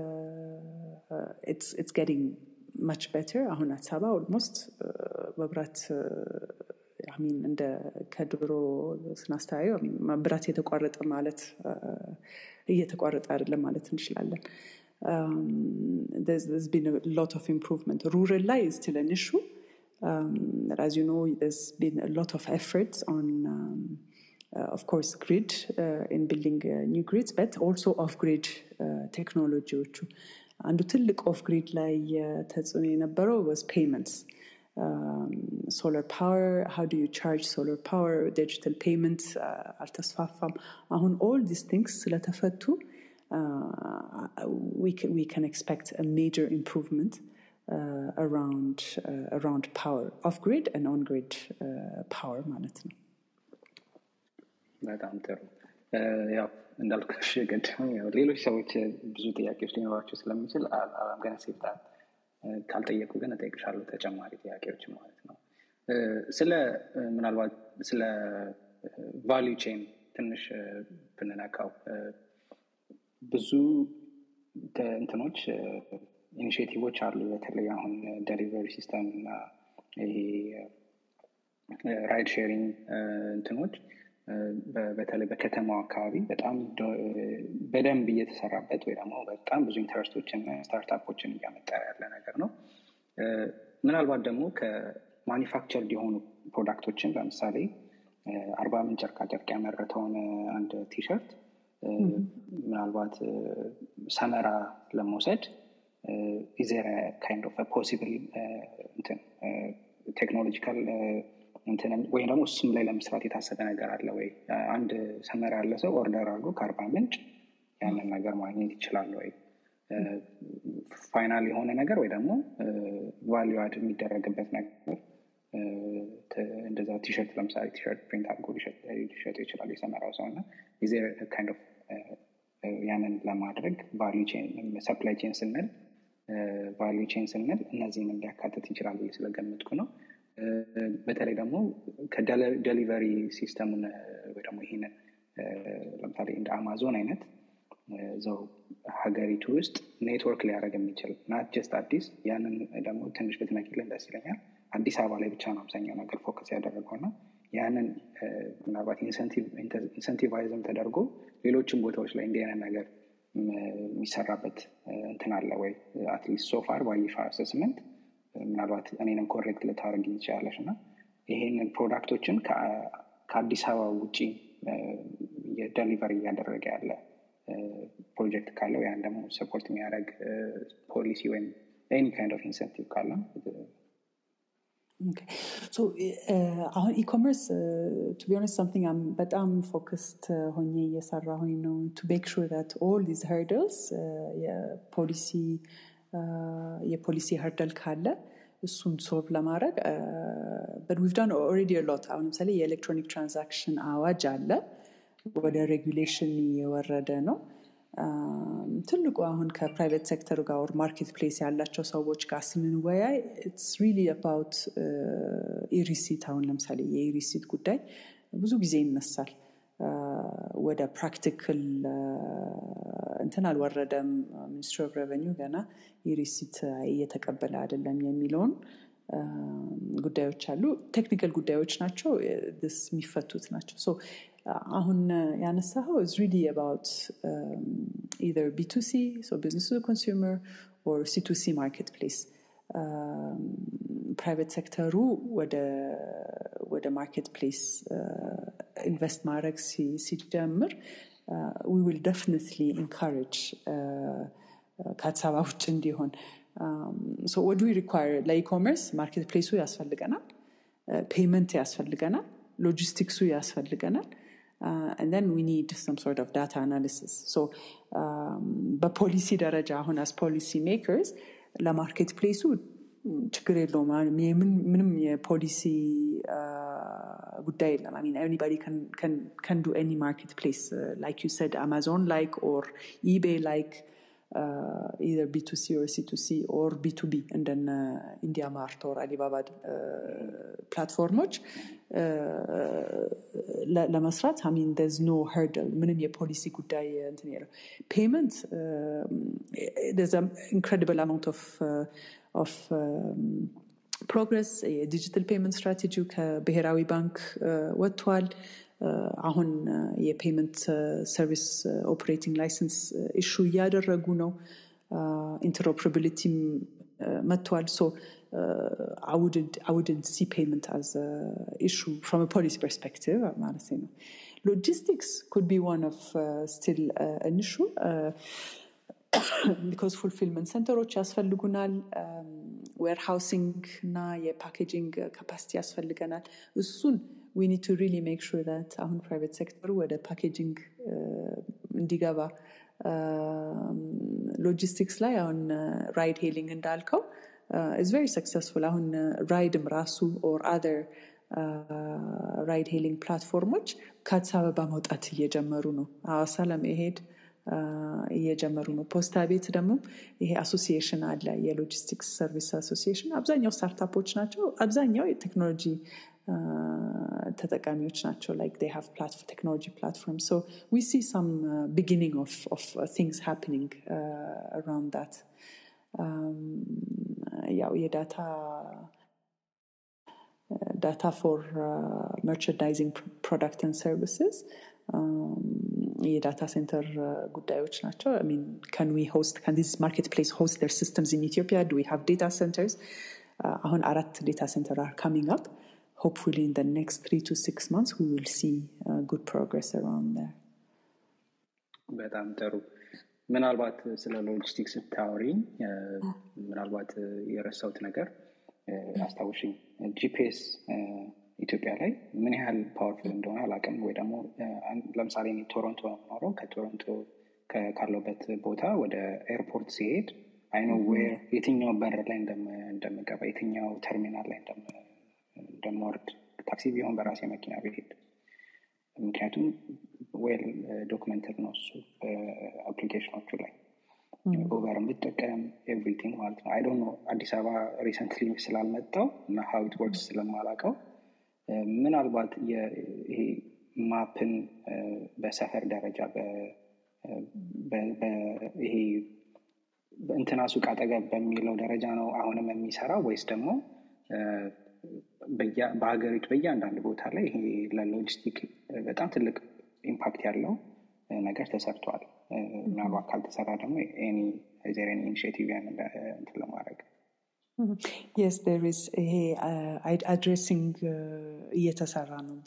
it's getting much better አሁን አዲስ አበባ almost መብራት I mean እንደ ከድሮ ስናስተያየው I mean መብራት የተቋረጠ ማለት እየተቋረጠ አይደለም ማለት እንችላለን there's been a lot of improvement rural life is still an issue as you know there's been a lot of efforts on of course grid in building new grids but also off grid technology አንዱ ትልቅ off grid ላይ ተጽዕኖ የነበረው was payments solar power how do you charge solar power digital payments አልተስፋፋም አሁን all these things ስለተፈቱ we can expect a major improvement around power off grid and on grid power ማለት ነው በጣም ጥሩ ያው እንዳልኩሽ ገደም ያው ሌሎች ሰዎች ብዙ ጥያቄዎች ሊኖራቸው ስለሚችል I'm going to save that ካልጠየቁ ግን እጠይቅሻለሁ ተጨማሪ ጥያቄዎች ማለት ነው ስለ ምናልባት ስለ value chain ትንሽ ብንነካው ብዙ እንትኖች ኢኒሺዬቲቮች አሉ በተለይ አሁን ዴሊቨሪ ሲስተም እና ራይድ ሼሪንግ እንትኖች በተለይ በከተማው አካባቢ በጣም በደንብ እየተሰራበት ወይ ደግሞ በጣም ብዙ ኢንተረስቶችን ስታርታፖችን እያመጣ ያለ ነገር ነው ምናልባት ደግሞ ከማኒፋክቸርድ የሆኑ ፕሮዳክቶችን ለምሳሌ 40 ምንጭ ጨርቃጨርቅ ያመረተውን አንድ ቲሸርት ምናልባት ሰመራ ለመውሰድ is there a kind of a possible technological ወይ ደግሞ እሱም ላይ ለመስራት የታሰበ ነገር አለ ወይ አንድ ሰመራ ያለ ሰው ኦርደር አድርጎ ከ40 ምንጭ ያንን ነገር ማግኘት ይችላል ወይ ፋይናል የሆነ ነገር ወይ ደግሞ ቫልዩ አድ የሚደረግበት ነገር እንደዛ ቲሸርት ለምሳሌ ቲሸርት ፕሪንት አድርጎ ሊሸጥ ይችላል የሰመራው ሰውና is there a kind of ያንን ለማድረግ ቫልዩ ቼን ሰፕላይ ቼን ስንል ቫልዩ ቼን ስንል እነዚህን እንዲያካትት ይችላል ስለገመትኩ ነው በተለይ ደግሞ ከዴሊቨሪ ሲስተሙን ወይ ደግሞ ይሄንን ለምሳሌ እንደ አማዞን አይነት ዘው ሀገሪቱ ውስጥ ኔትወርክ ሊያደርግ የሚችል not just አዲስ ያንን ደግሞ ትንሽ ብትነኪልን ደስ ይለኛል አዲስ አበባ ላይ ብቻ ነው አብዛኛው ነገር ፎከስ ያደረገውና ያንን ምናልባት ኢንሰንቲቫይዝም ተደርጎ ሌሎችም ቦታዎች ላይ እንዲህ አይነት ነገር የሚሰራበት እንትን አለ ወይ አትሊስት ሶ ፋር ባይፋ አሰስመንት ምናልባት እኔንም ኮሬክት ልታደርጊ ይችላልሽና ይሄንን ፕሮዳክቶችን ከአዲስ አበባ ውጪ የዴሊቨሪ ያደረገ ያለ ፕሮጀክት ካለው ያን ደግሞ ሰፖርት የሚያደርግ ፖሊሲ ወይም any kind of incentive ካለ Okay. So e-commerce to be honest something I'm በጣም focused ሆኜ እየሰራሁኝ ነው to make sure that all these hurdles የፖሊሲ hurdle ካለ እሱን solve ለማድረግ but we've done already a lot አሁን ለምሳሌ የኤሌክትሮኒክ ትራንዛክሽን አዋጅ አለ ወደ ሬጉሌሽን የወረደ ነው ትልቁ አሁን ከፕራይቬት ሴክተር ጋር or ማርኬት ፕሌስ ያላቸው ሰዎች ጋር ስንወያይ it's really about e-receipt አሁን ለምሳሌ የe-receipt ጉዳይ ብዙ ጊዜ ይነሳል ወደ ፕራክቲካል እንትን አልወረደም ሚኒስትሪ ኦፍ ሬቨኒው ገና e-receipt እየተቀበለ አይደለም የሚለውን ጉዳዮች አሉ ቴክኒካል ጉዳዮች ናቸው this የሚፈቱት ናቸው so አሁን ያነሳው is really about either B2C so business to consumer or C2C marketplace private sector ወደ marketplace invest ማድረግ ሲጀምር we will definitely encourage ከአዲስ አበባ ውጭ እንዲሆን So what do we require? ለኢኮመርስ ማርኬትፕሌሱ ያስፈልገናል፣ ፔመንት ያስፈልገናል፣ ሎጂስቲክሱ ያስፈልገናል, and then we need some sort of data analysis. So በፖሊሲ ደረጃ አሁን as policy makers ለማርኬትፕሌሱ ችግር የለውም፣ ምንም የፖሊሲ ጉዳይ የለም. I mean anybody can do any marketplace, like you said, Amazon like or eBay like, either B2C or C2C or B2B, and then IndiaMart or Alibaba platformoች ለመስራት I mean there's no hurdle, ምንም የፖሊሲ ጉዳይ እንትን የለው. Payment, there's an incredible amount of progress. የዲጂታል ፔመንት ስትራቴጂ ከብሔራዊ ባንክ ወጥቷል። አሁን የፔመንት ሰርቪስ ኦፕሬቲንግ ላይሰንስ ኢሹ እያደረጉ ነው። ኢንተሮፕራቢሊቲም መጥቷል. So I wouldn't see payment as a issue from a policy perspective, ማለት ነው. Logistics could be one of still an issue, because fulfillment centers ያስፈልጉናል, warehousing እና የፓኬጂንግ ካፓሲቲ ያስፈልገናል. እሱን we need to really make sure that አሁን private sector ወደ packaging እንዲገባ, logistics ላይ አሁን ride hailing እንዳልከው is very successful. አሁን ራይድም ራሱ or other ride hailing platformoች ከአዲስ አበባ መውጣት እየጀመሩ ነው። ሐዋሳ ለመሄድ እየጀመሩ ነው። ፖስታ ቤት ደግሞ ይሄ አሶሲዬሽን አለ፣ የሎጂስቲክስ ሰርቪስ አሶሲዬሽን። አብዛኛው ስታርታፖች ናቸው፣ አብዛኛው የቴክኖሎጂ ተጠቃሚዎች ናቸው. Like they have technology platforms. So we see some beginning of things happening around that. ያው data for merchandising product and services, የዳታ ሴንተር ጉዳዮች ናቸው. I mean, can this marketplace host their systems in Ethiopia? Do we have data centers? አሁን 4 data centers are coming up. Hopefully in the next 3 to 6 months we will see good progress around there. በጣም ጥሩ። ምናልባት ስለ ሎጂስቲክስ ታውሪ ምናልባት የረሳሁት ነገር አስታውሽኝ። ጂፒኤስ ኢትዮጵያ ላይ ምን ያህል ፓወርፉል እንደሆነ አላውቅም። ወይ ደግሞ ለምሳሌ ቶሮንቶ ነው፣ ከቶሮንቶ ካለበት ቦታ ወደ ኤርፖርት ሲሄድ I know where የትኛው በር ላይ እንደምገባ፣ የትኛው ተርሚናል ላይ እንደምወርድ፣ ታክሲ ቢሆን በራሴ መኪና ብሄድ፣ ምክንያቱም ዌል ዶክመንትድ ነው እሱ አፕሊኬሽኖቹ ላይ። ኡበር የምጠቀም ኤቭሪቲንግ ማለት ነው። I don't know አዲስ አበባ ሪሰንትሊ ስላልመጣው እና how it works ስለማላውቀው ምናልባት ይሄ ማፕን በሰፈር ደረጃ ይሄ በእንትና ሱቅ አጠገብ በሚለው ደረጃ ነው አሁንም የሚሰራው ወይስ ደግሞ በሀገሪቱ በእያንዳንዱ ቦታ ላይ ይሄ ለሎጂስቲክ በጣም ትልቅ ኢምፓክት ያለው ነገር ተሰርቷል? ምናልባት ካልተሰራ ደግሞ is there any initiative እንትን ለማድረግ? Yes, there is addressing እየተሰራ ነው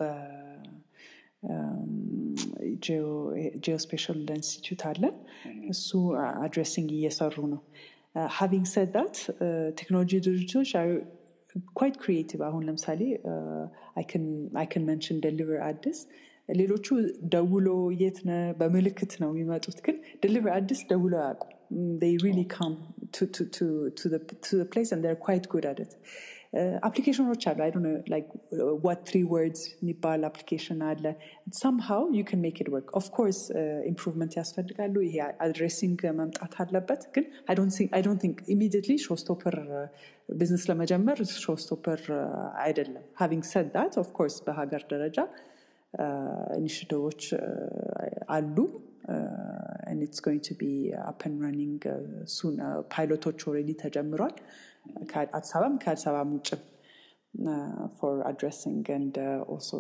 geospatial institute አለ፣ እሱ addressing እየሰሩ ነው። Having said that, technology ድርጅቶች are quite creative. አሁን ለምሳሌ I can mention Deliver Addis. ሌሎቹ ደውሎ የት ነህ በምልክት ነው የሚመጡት፣ ግን Deliver Addis ደውሎ ያውቁ። They really come to the place and they're quite good at it. Applications አሉ, I don't know, like what 3 words የሚባል application አለ. Somehow you can make it work. Of course improvement ያስፈልጋሉ፣ ይሄ addressing መምጣት አለበት። ግን I don't think immediately showstopper business ለመጀመር showstopper አይደለም. Having said that, of course በሀገር ደረጃ ኢኒሺቲቮች አሉ, and it's going to be up and running soon. ፓይሎቶች already ተጀምሯል ከአዲስ አበባም ውጭ for addressing, and also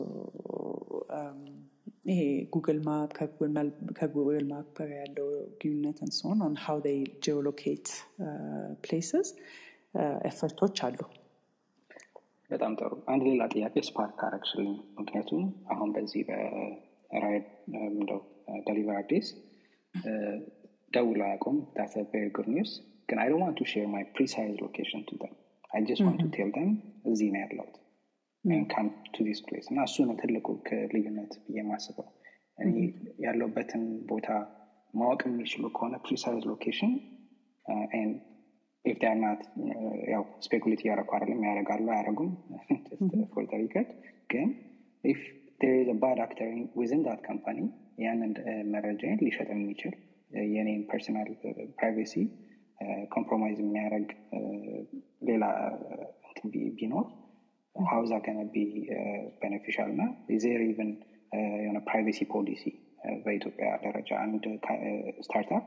ይሄ ጉግል ማፕ ከጉግል ማፕ ያለው ግንኙነት and so on how they geolocate places ኤፈርቶች አሉ። በጣም ጥሩ። አንድ ሌላ ጥያቄ ስፓርክ አረግሽልኝ፣ ምክንያቱም አሁን በዚህ በራይድ Deliver Addis ደውሎ አያውቁም። that's a very good news. I don't want to share my precise location to them. I just want to tell them እዚህ ነው ያለሁት and come to this place. እና እሱ ነው ትልቁ ከልዩነት ብዬ ማስበው። እኔ ያለሁበትን ቦታ ማወቅ የሚችሉ ከሆነ precise location and if they are not speculate ያደረጉ አይደለም ያደርጋሉ አያደርጉም just for the record ግን if there is a bad actor within that company ያንን መረጃን ሊሸጥ የሚችል የኔን personal privacy compromise የሚያደርግ ሌላ ቢኖር how is that going to be beneficial now? Is there even a privacy policy በኢትዮጵያ ደረጃ አንድ ስታርታፕ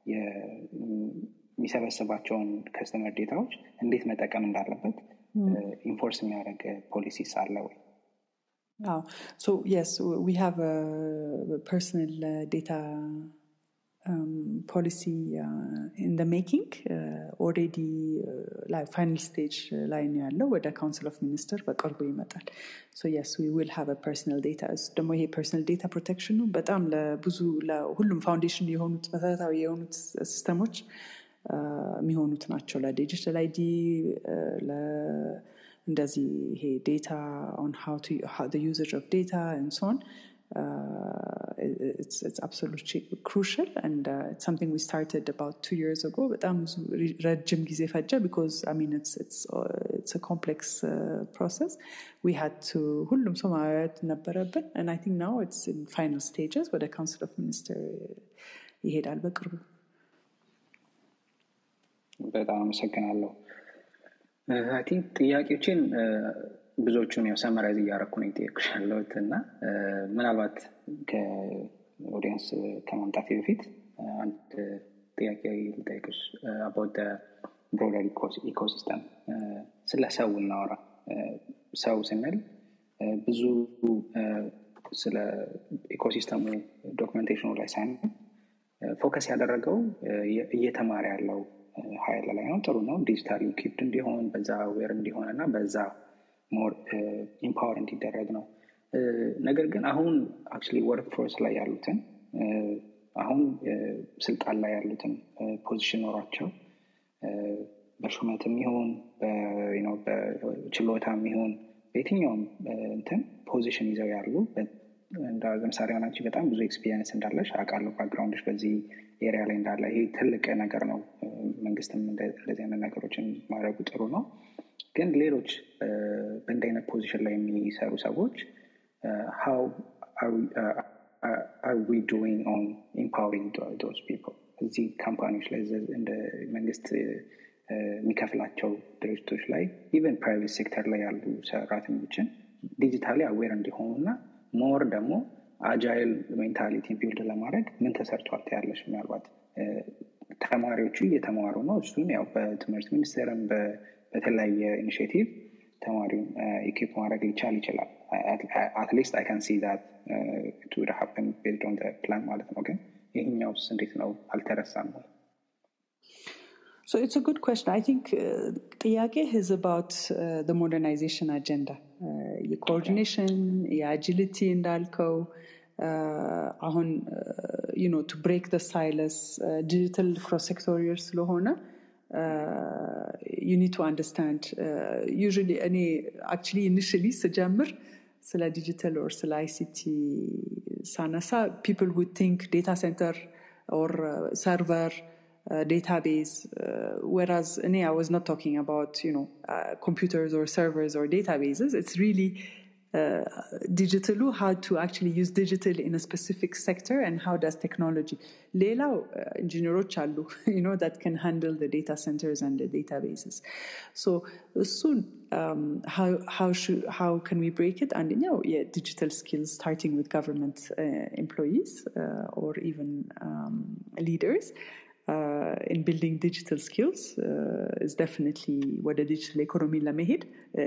የሚሰበስባቸውን ከስተመር ዴታዎች እንዴት መጠቀም እንዳለበት ኢንፎርስ የሚያደርግ ፖሊሲስ አለ ወይ? So yes, we have a personal data policy in the making already like final stage ላይ ነው ያለው ወደ council of minister በቅርቡ ይመጣል so yes we will have a personal data ደግሞ ይሄ personal data protection ነው በጣም ለብዙ ለሁሉም ፋውንዴሽን የሆኑት መሰረታዊ የሆኑት ሲስተሞች የሚሆኑት ናቸው ለዲጂታል አይዲ እንደዚህ ይሄ data on how the usage of data and so on it's absolutely crucial and it's something we started about 2 years ago በጣም ረጅም ጊዜ ፈጀ because I mean it's a complex process we had to ሁሉም ሰው ማየት ነበረብን and I think now it's in final stages with the council of minister ይሄዳል በቅርቡ በጣም አመሰግናለሁ I think ጥያቄዎችን ብዙዎቹን ያው ሰመራይዝ እያደረኩ ነው የጠየቅሻለሁት እና ምናልባት ከኦዲየንስ ከማምጣቴ በፊት አንድ ጥያቄ ልጠይቅሽ about the broader ecosystem ስለ ሰው እናወራ ሰው ስንል ብዙ ስለ ኢኮሲስተሙ ዶክመንቴሽኑ ላይ ሳይሆን ፎከስ ያደረገው እየተማረ ያለው ኃይል ላይ ነው ጥሩ ነው ዲጂታሊ ኢኩዊፕድ እንዲሆን በዛ ዌር እንዲሆንና በዛ ሞር ኢምፓወር እንዲደረግ ነው ነገር ግን አሁን actually workforce ላይ ያሉትን አሁን ስልጣን ላይ ያሉትን ፖዚሽን ኖራቸው በሹመትም ይሁን በችሎታም ይሁን በየትኛውም እንትን ፖዚሽን ይዘው ያሉ ለምሳሌ አንቺ በጣም ብዙ ኤክስፒሪየንስ እንዳለሽ አውቃለሁ ባክግራውንድሽ በዚህ ኤሪያ ላይ እንዳለ ይሄ ትልቅ ነገር ነው መንግስትም እንደዚህ አይነት ነገሮችን ማድረጉ ጥሩ ነው ግን ሌሎች በእንዲህ አይነት ፖዚሽን ላይ የሚሰሩ ሰዎች how are we doing on empowering those people እዚህ ካምፓኒዎች ላይ እንደ መንግስት የሚከፍላቸው ድርጅቶች ላይ even private sector ላይ ያሉ ሰራተኞችን ዲጂታሊ አዌር እንዲሆኑና ሞር ደግሞ አጃይል ሜንታሊቲ ቢልድ ለማድረግ ምን ተሰርቷል ታያለሽ ምናልባት ተማሪዎቹ እየተማሩ ነው እሱን ያው በትምህርት ሚኒስቴርም በተለያየ ኢኒሺዬቲቭ ተማሪውን ኢኪፕ ማድረግ ይችላል at least I can see that it would happen based on the plan ማለት ነው ግን ይሄኛውስ እንዴት ነው አልተረሳም ወይ So it's a good question. I think ጥያቄ is about the modernization agenda. The coordination, the agility እንዳልከው አሁን to break the silos digital cross sectorial ስለሆነ you need to understand usually actually initially ስጀምር ስለ digital or ስለ ICT ሳነሳ people would think data center or server database whereas I was not talking about computers or servers or databases it's really digital how to actually use digital in a specific sector and how does technology ሌላው engineers አሉ that can handle the data centers and the databases so soon how can we break it and digital skills starting with government employees or even leaders in building digital skills is definitely what the digital economy ለመሄድ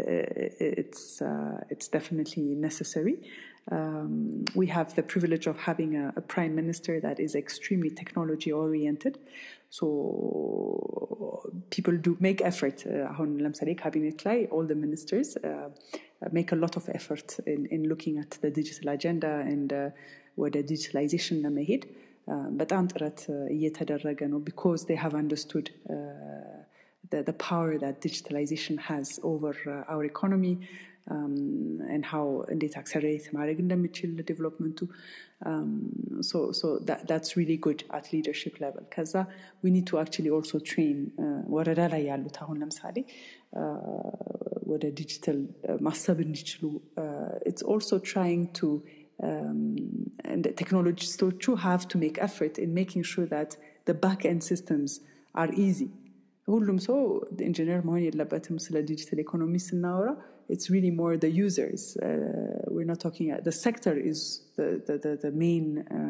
it's definitely necessary we have the privilege of having a prime minister that is extremely technology oriented so people do make effort አሁን ለምሳሌ ካቢኔት ላይ all the ministers make a lot of effort in looking at the digital agenda and ወደ digitalization ለመሄድ በጣም ጥረት እየተደረገ ነው because they have understood the power that digitalization has over our economy, and how እንዴት accelerate ማድረግ እንደሚችል development. So that's really good at leadership level. ከዛ we need to actually also train ወረዳ ላይ ያሉት አሁን ለምሳሌ ወደ ዲጂታል ማሰብ እንዲችሉ it's also trying to and the technologists too have to make effort in making sure that the back end systems are easy. ሁሉም ሰው ኢንጂነር መሆን የለበትም ስለ ዲጂታል ኢኮኖሚ ስናወራ. It's really more the users. We're not talking. The sector is the main.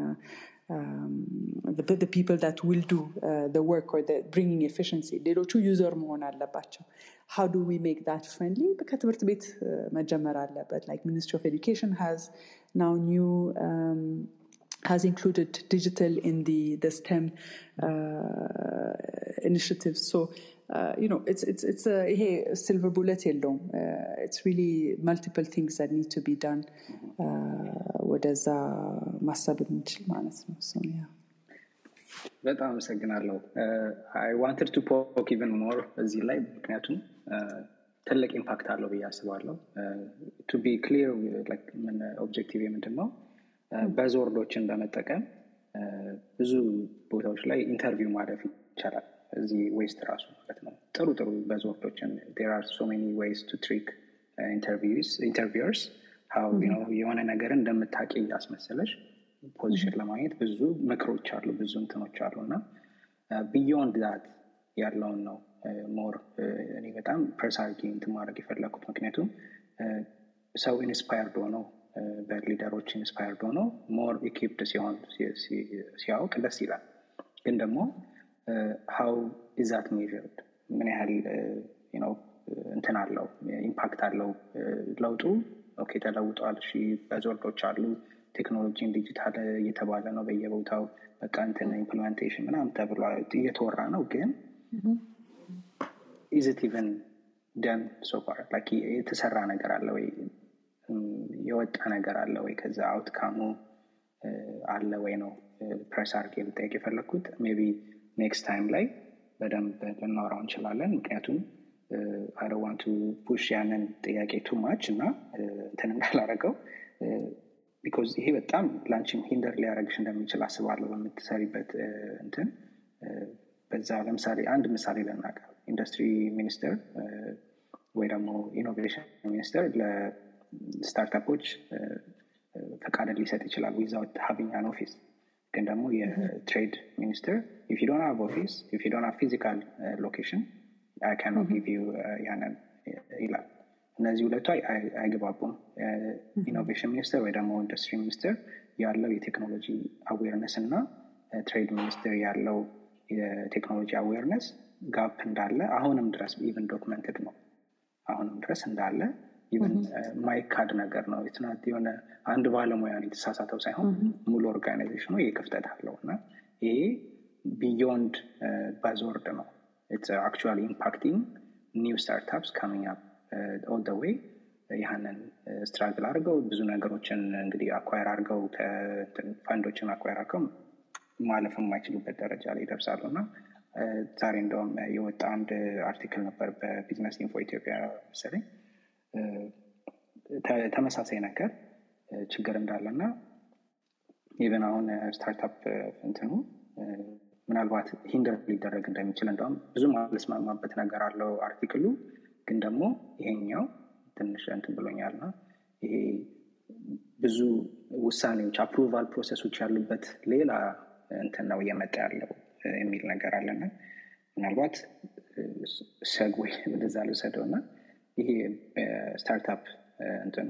The people that will do the work or the bringing efficiency. ሌሎቹ ዩዘር መሆን አለባቸው. How do we make that friendly? ከትምህርት ቤት መጀመር አለበት. Like Ministry of Education has now new has included digital in the STEM initiatives. So it's a silver bullet የለውም. It's really multiple things that need to be done. ወደዛ ማሰብ እንችል ማለት ነው. So yeah. በጣም አመሰግናለሁ. I wanted to poke even more እዚህ ላይ ምክንያቱም ትልቅ ኢምፓክት አለው ብዬ አስባለሁ. To be clear, like ምን ኦብጀክቲቭ ምንድነው? በዞርዶችን በመጠቀም ብዙ ቦታዎች ላይ ኢንተርቪው ማድረግ ይቻላል. እዚህ ዌስት ራሱ ማለት ነው. ጥሩ በዞርዶችን there are so many ways to trick interviewers how የሆነ ነገር እንደምታውቂ ያስመስለሽ ፖዚሽን ለማግኘት ብዙ ምክሮች አሉ, ብዙ እንትኖች አሉና beyond that ያለውን ነው ሞር እኔ በጣም ፐርሰናሊ እንትን ማድረግ የፈለኩት ምክንያቱም ሰው ኢንስፓየርድ ሆኖ በሊደሮች ኢንስፓየርድ ሆኖ ሞር ኢኩይፕድ ሲያውቅ ደስ ይላል. ግን ደግሞ how is that measured? ምን ያህል እንትን አለው ኢምፓክት አለው ለውጡ? ኦኬ ተለውጧል፣ እሺ በዞርዶች አሉ፣ ቴክኖሎጂን ዲጂታል እየተባለ ነው በየቦታው በቃ እንትን ኢምፕሊሜንቴሽን ምናምን ተብሎ እየተወራ ነው። ግን is it even done so far? like የተሰራ ነገር አለ ወይ? የወጣ ነገር አለ ወይ? ከዛ አውትካሙ አለ ወይ ነው ፕሬስ አርጌ ልጠይቅ የፈለኩት። ሜቢ ኔክስት ታይም ላይ በደንብ ልናወራው እንችላለን። ምክንያቱም I don't want to push ያንን ጥያቄ too much እና እንትን እንዳላረገው because ይሄ በጣም ላንቺም ሂንደር ሊያረግሽ እንደሚችል አስባለሁ በምትሰሪበት እንትን። በዛ ለምሳሌ አንድ ምሳሌ ልናገር። ኢንዱስትሪ ሚኒስተር ወይ ደግሞ ኢኖቬሽን ሚኒስተር ለስታርታፖች ፈቃድ ሊሰጥ ይችላል without having an office። ግን ደግሞ የትሬድ ሚኒስተር if you don't have office, if you don't have physical location, I cannot give you ያንን ይላል። እነዚህ ሁለቱ አይገባቡም። ኢኖቬሽን ሚኒስተር ወይ ደግሞ ኢንዱስትሪ ሚኒስተር ያለው የቴክኖሎጂ አዌርነስ እና ትሬድ ሚኒስተር ያለው የቴክኖሎጂ አዌርነስ ጋፕ እንዳለ አሁንም ድረስ ኢቭን ዶክመንትድ ነው። አሁንም ድረስ እንዳለ ኢቭን ማይካድ ነገር ነው። ኢትናት የሆነ አንድ ባለሙያ የተሳሳተው ሳይሆን ሙሉ ኦርጋናይዜሽኑ የክፍተት አለውና ይሄ ቢዮንድ ባዝወርድ ነው። It's actually impacting new startups coming up all the way. ያንን ስትራግል አድርገው ብዙ ነገሮችን እንግዲህ አኳየር አድርገው ከፈንዶችን አኳየር አድርገው ማለፍ የማይችሉበት ደረጃ ላይ ይደርሳሉና ዛሬ እንደውም የወጣ አንድ አርቲክል ነበር በቢዝነስ ኢንፎ ኢትዮጵያ መሰለኝ ተመሳሳይ ነገር ችግር እንዳለና ኢቨን አሁን ስታርታፕ እንትኑ ምናልባት ሂንደር ሊደረግ እንደሚችል እንደውም ብዙ ማለስማማበት ነገር አለው አርቲክሉ። ግን ደግሞ ይሄኛው ትንሽ እንትን ብሎኛልና ይሄ ብዙ ውሳኔዎች አፕሩቫል ፕሮሰሶች ያሉበት ሌላ እንትን ነው እየመጣ ያለው የሚል ነገር አለና ምናልባት ሰግዌይ ወደዛ ልውሰደውና ይሄ ስታርታፕ እንትኑ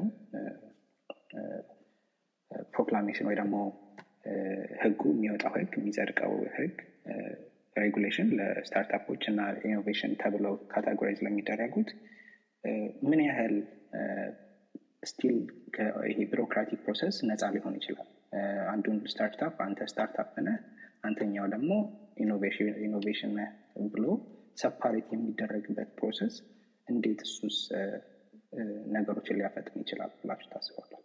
ፕሮክላሜሽን ወይ ደግሞ ህጉ የሚወጣው ህግ የሚጸድቀው ህግ ሬጉሌሽን ለስታርታፖች እና ኢኖቬሽን ተብለው ካታጎራይዝ ለሚደረጉት ምን ያህል ስቲል ይሄ ቢሮክራቲክ ፕሮሰስ ነፃ ሊሆን ይችላል? አንዱን ስታርታፕ አንተ ስታርታፕ ነህ፣ አንተኛው ደግሞ ኢኖቬሽን ነህ ብሎ ሰፓሬት የሚደረግበት ፕሮሰስ እንዴት እሱስ ነገሮችን ሊያፈጥን ይችላል ብላችሁ ታስባላችሁ?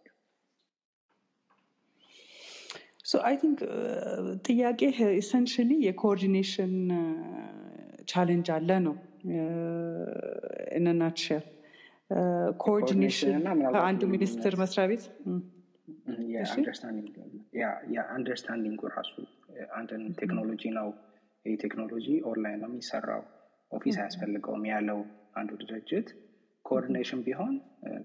So I think ጥያቄ essentially የኮኦርዲኔሽን ቻሌንጅ አለ ነው። in a nutshell. Coordination ከአንድ ሚኒስትር መስሪያ ቤት አንደርስታንዲንግ ራሱ አንድን ቴክኖሎጂ ነው ይህ ቴክኖሎጂ ኦንላይን ነው የሚሰራው ኦፊስ አያስፈልገውም ያለው አንዱ ድርጅት ኮኦርዲኔሽን ቢሆን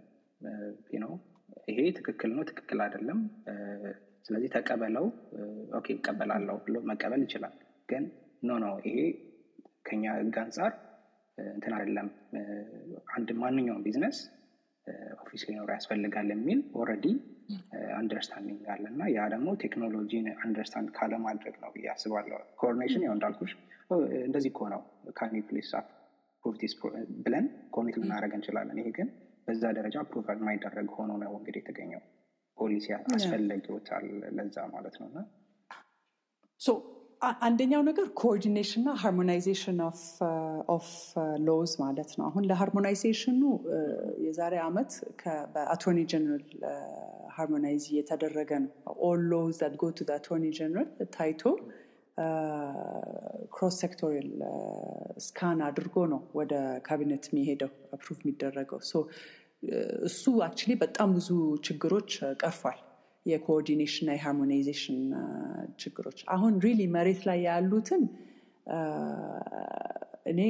ይሄ ትክክል ነው ትክክል አይደለም ስለዚህ ተቀበለው ኦኬ እቀበላለሁ ብሎ መቀበል ይችላል ግን ኖ ይሄ ከኛ ጋንጻር እንትን አይደለም አንድ ማንኛውም ቢዝነስ ኦፊስ ሊኖር ያስፈልጋል የሚል ኦሬዲ አንደርስታንዲንግ አለና ያ ደግሞ ቴክኖሎጂን አንደርስታንድ ካለ ማድረግ ነው ያስባለው ኮኦርዲኔሽን ያው እንዳልኩሽ እንደዚህ እኮ ነው ካን ዩ ፕሊዝ አፕሩቭ ዲስ ብለን ኮሚት ልናደርግ እንችላለን ይሄ ግን በዛ ደረጃ አፕሩቫል ማይደረግ ሆኖ ነው እንግዲህ የተገኘው ፖሊሲ አስፈልጎታል ለዛ ማለት ነውና ሶ አንደኛው ነገር ኮኦርዲኔሽን እና ሃርሞናይዜሽን ኦፍ ሎዝ ማለት ነው አሁን ለሃርሞናይዜሽኑ የዛሬ አመት በአቶርኒ ጀነራል ሃርሞናይዝ የተደረገ ነው all laws that go to the attorney general ታይቶ ክሮስ ሴክቶሪያል ስካን አድርጎ ነው ወደ ካቢኔት የሚሄደው አፕሩቭ የሚደረገው ሶ እሱ actually በጣም ብዙ ችግሮች ቀርፏል የኮኦርዲኔሽን እና የሃርሞናይዜሽን ችግሮች አሁን ሪሊ መሬት ላይ ያሉትን እኔ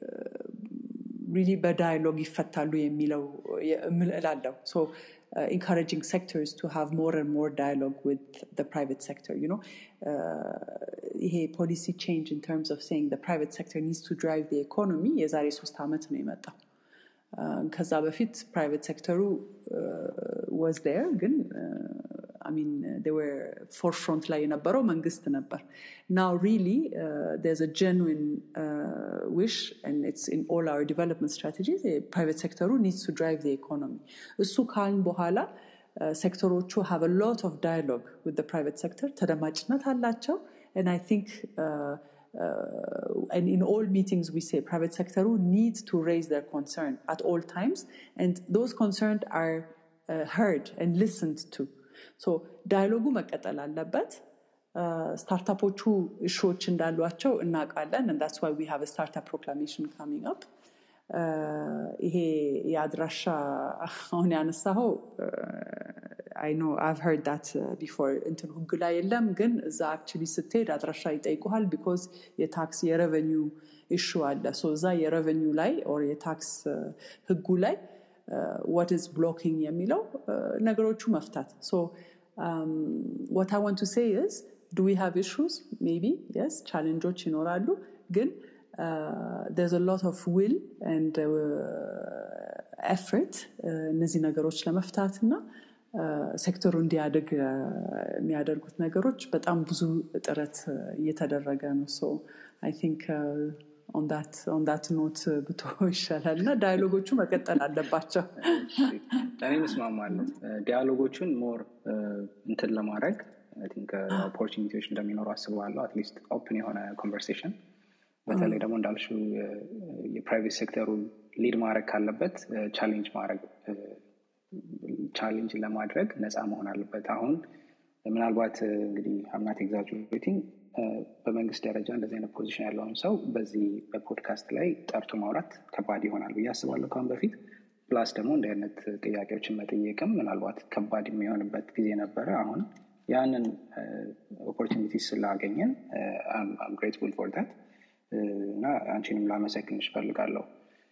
ሪሊ በዳያሎግ ይፈታሉ የሚለው እላለሁ ሶ encouraging sectors to have more and more dialogue with the private sector ይሄ policy change in terms of saying the private sector needs to drive the economy የዛሬ 3 አመት ነው የመጣው ከዛ በፊት private sector was there ግን I mean they were forefront ላይ የነበረው መንግስት ነበር now really there's a genuine wish and it's in all our development strategies the private sector needs to drive the economy እሱ ካልን በኋላ ሴክተሮቹ have a lot of dialogue with the private sector ተደማጭነት አላቸው and I think and in all meetings we say private sector needs to raise their concern at all times and those concerns are heard and listened to so dialogue መቀጠል አለበት ስታርታፖቹ ኢሹዎች እንዳሏቸው እናውቃለን and that's why we have a startup proclamation coming up ይሄ ያድራሻ አሁን ያነሳው I know I've heard that before እንትን ህግ ላይ የለም ግን እዛ actually ስትሄድ አድራሻ ይጠይቁሃል because የታክስ የሬቨኒው ኢሹ አለ so እዛ የሬቨኒው ላይ or የታክስ ህጉ ላይ what is blocking የሚለው ነገሮቹ መፍታት so what I want to say is do we have issues maybe yes challenges ይኖራሉ ግን there's a lot of will and effort እነዚህ ነገሮች ለመፍታትና ሴክተሩ እንዲያድግ የሚያደርጉት ነገሮች በጣም ብዙ ጥረት እየተደረገ ነው so I think on that note ብቶ ይሻላልና ዳያሎጎቹ መቀጠል አለባቸው እኔ መስማማለሁ ዳያሎጎቹን ሞር እንትን ለማድረግ I think opportunities እንደሚኖሩ አስባለሁ at least open የሆነ conversation በተለይ ደግሞ እንዳልሽው የፕራይቬት ሴክተሩ ሊድ ማድረግ ካለበት ቻሌንጅ ለማድረግ ነፃ መሆን አለበት አሁን ምናልባት እንግዲህ I'm not exaggerating በመንግስት ደረጃ እንደዚህ አይነት ፖዚሽን ያለውን ሰው በዚህ በፖድካስት ላይ ጠርቶ ማውራት ከባድ ይሆናል ብዬ አስባለሁ ካሁን በፊት ፕላስ ደግሞ እንደ አይነት ጥያቄዎችን መጠየቅም ምናልባት ከባድ የሚሆንበት ጊዜ ነበረ አሁን ያንን ኦፖርቹኒቲ ስላገኘን I'm grateful for that እና አንቺንም ላመሰግንሽ ፈልጋለሁ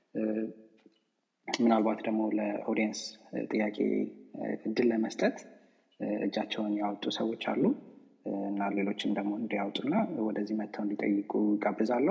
ምናልባት ደግሞ ለኦዲየንስ ጥያቄ እድል ለመስጠት እጃቸውን ያወጡ ሰዎች አሉ እና ሌሎችም ደግሞ እንዲያወጡና ወደዚህ መተው እንዲጠይቁ ጋብዛለሁ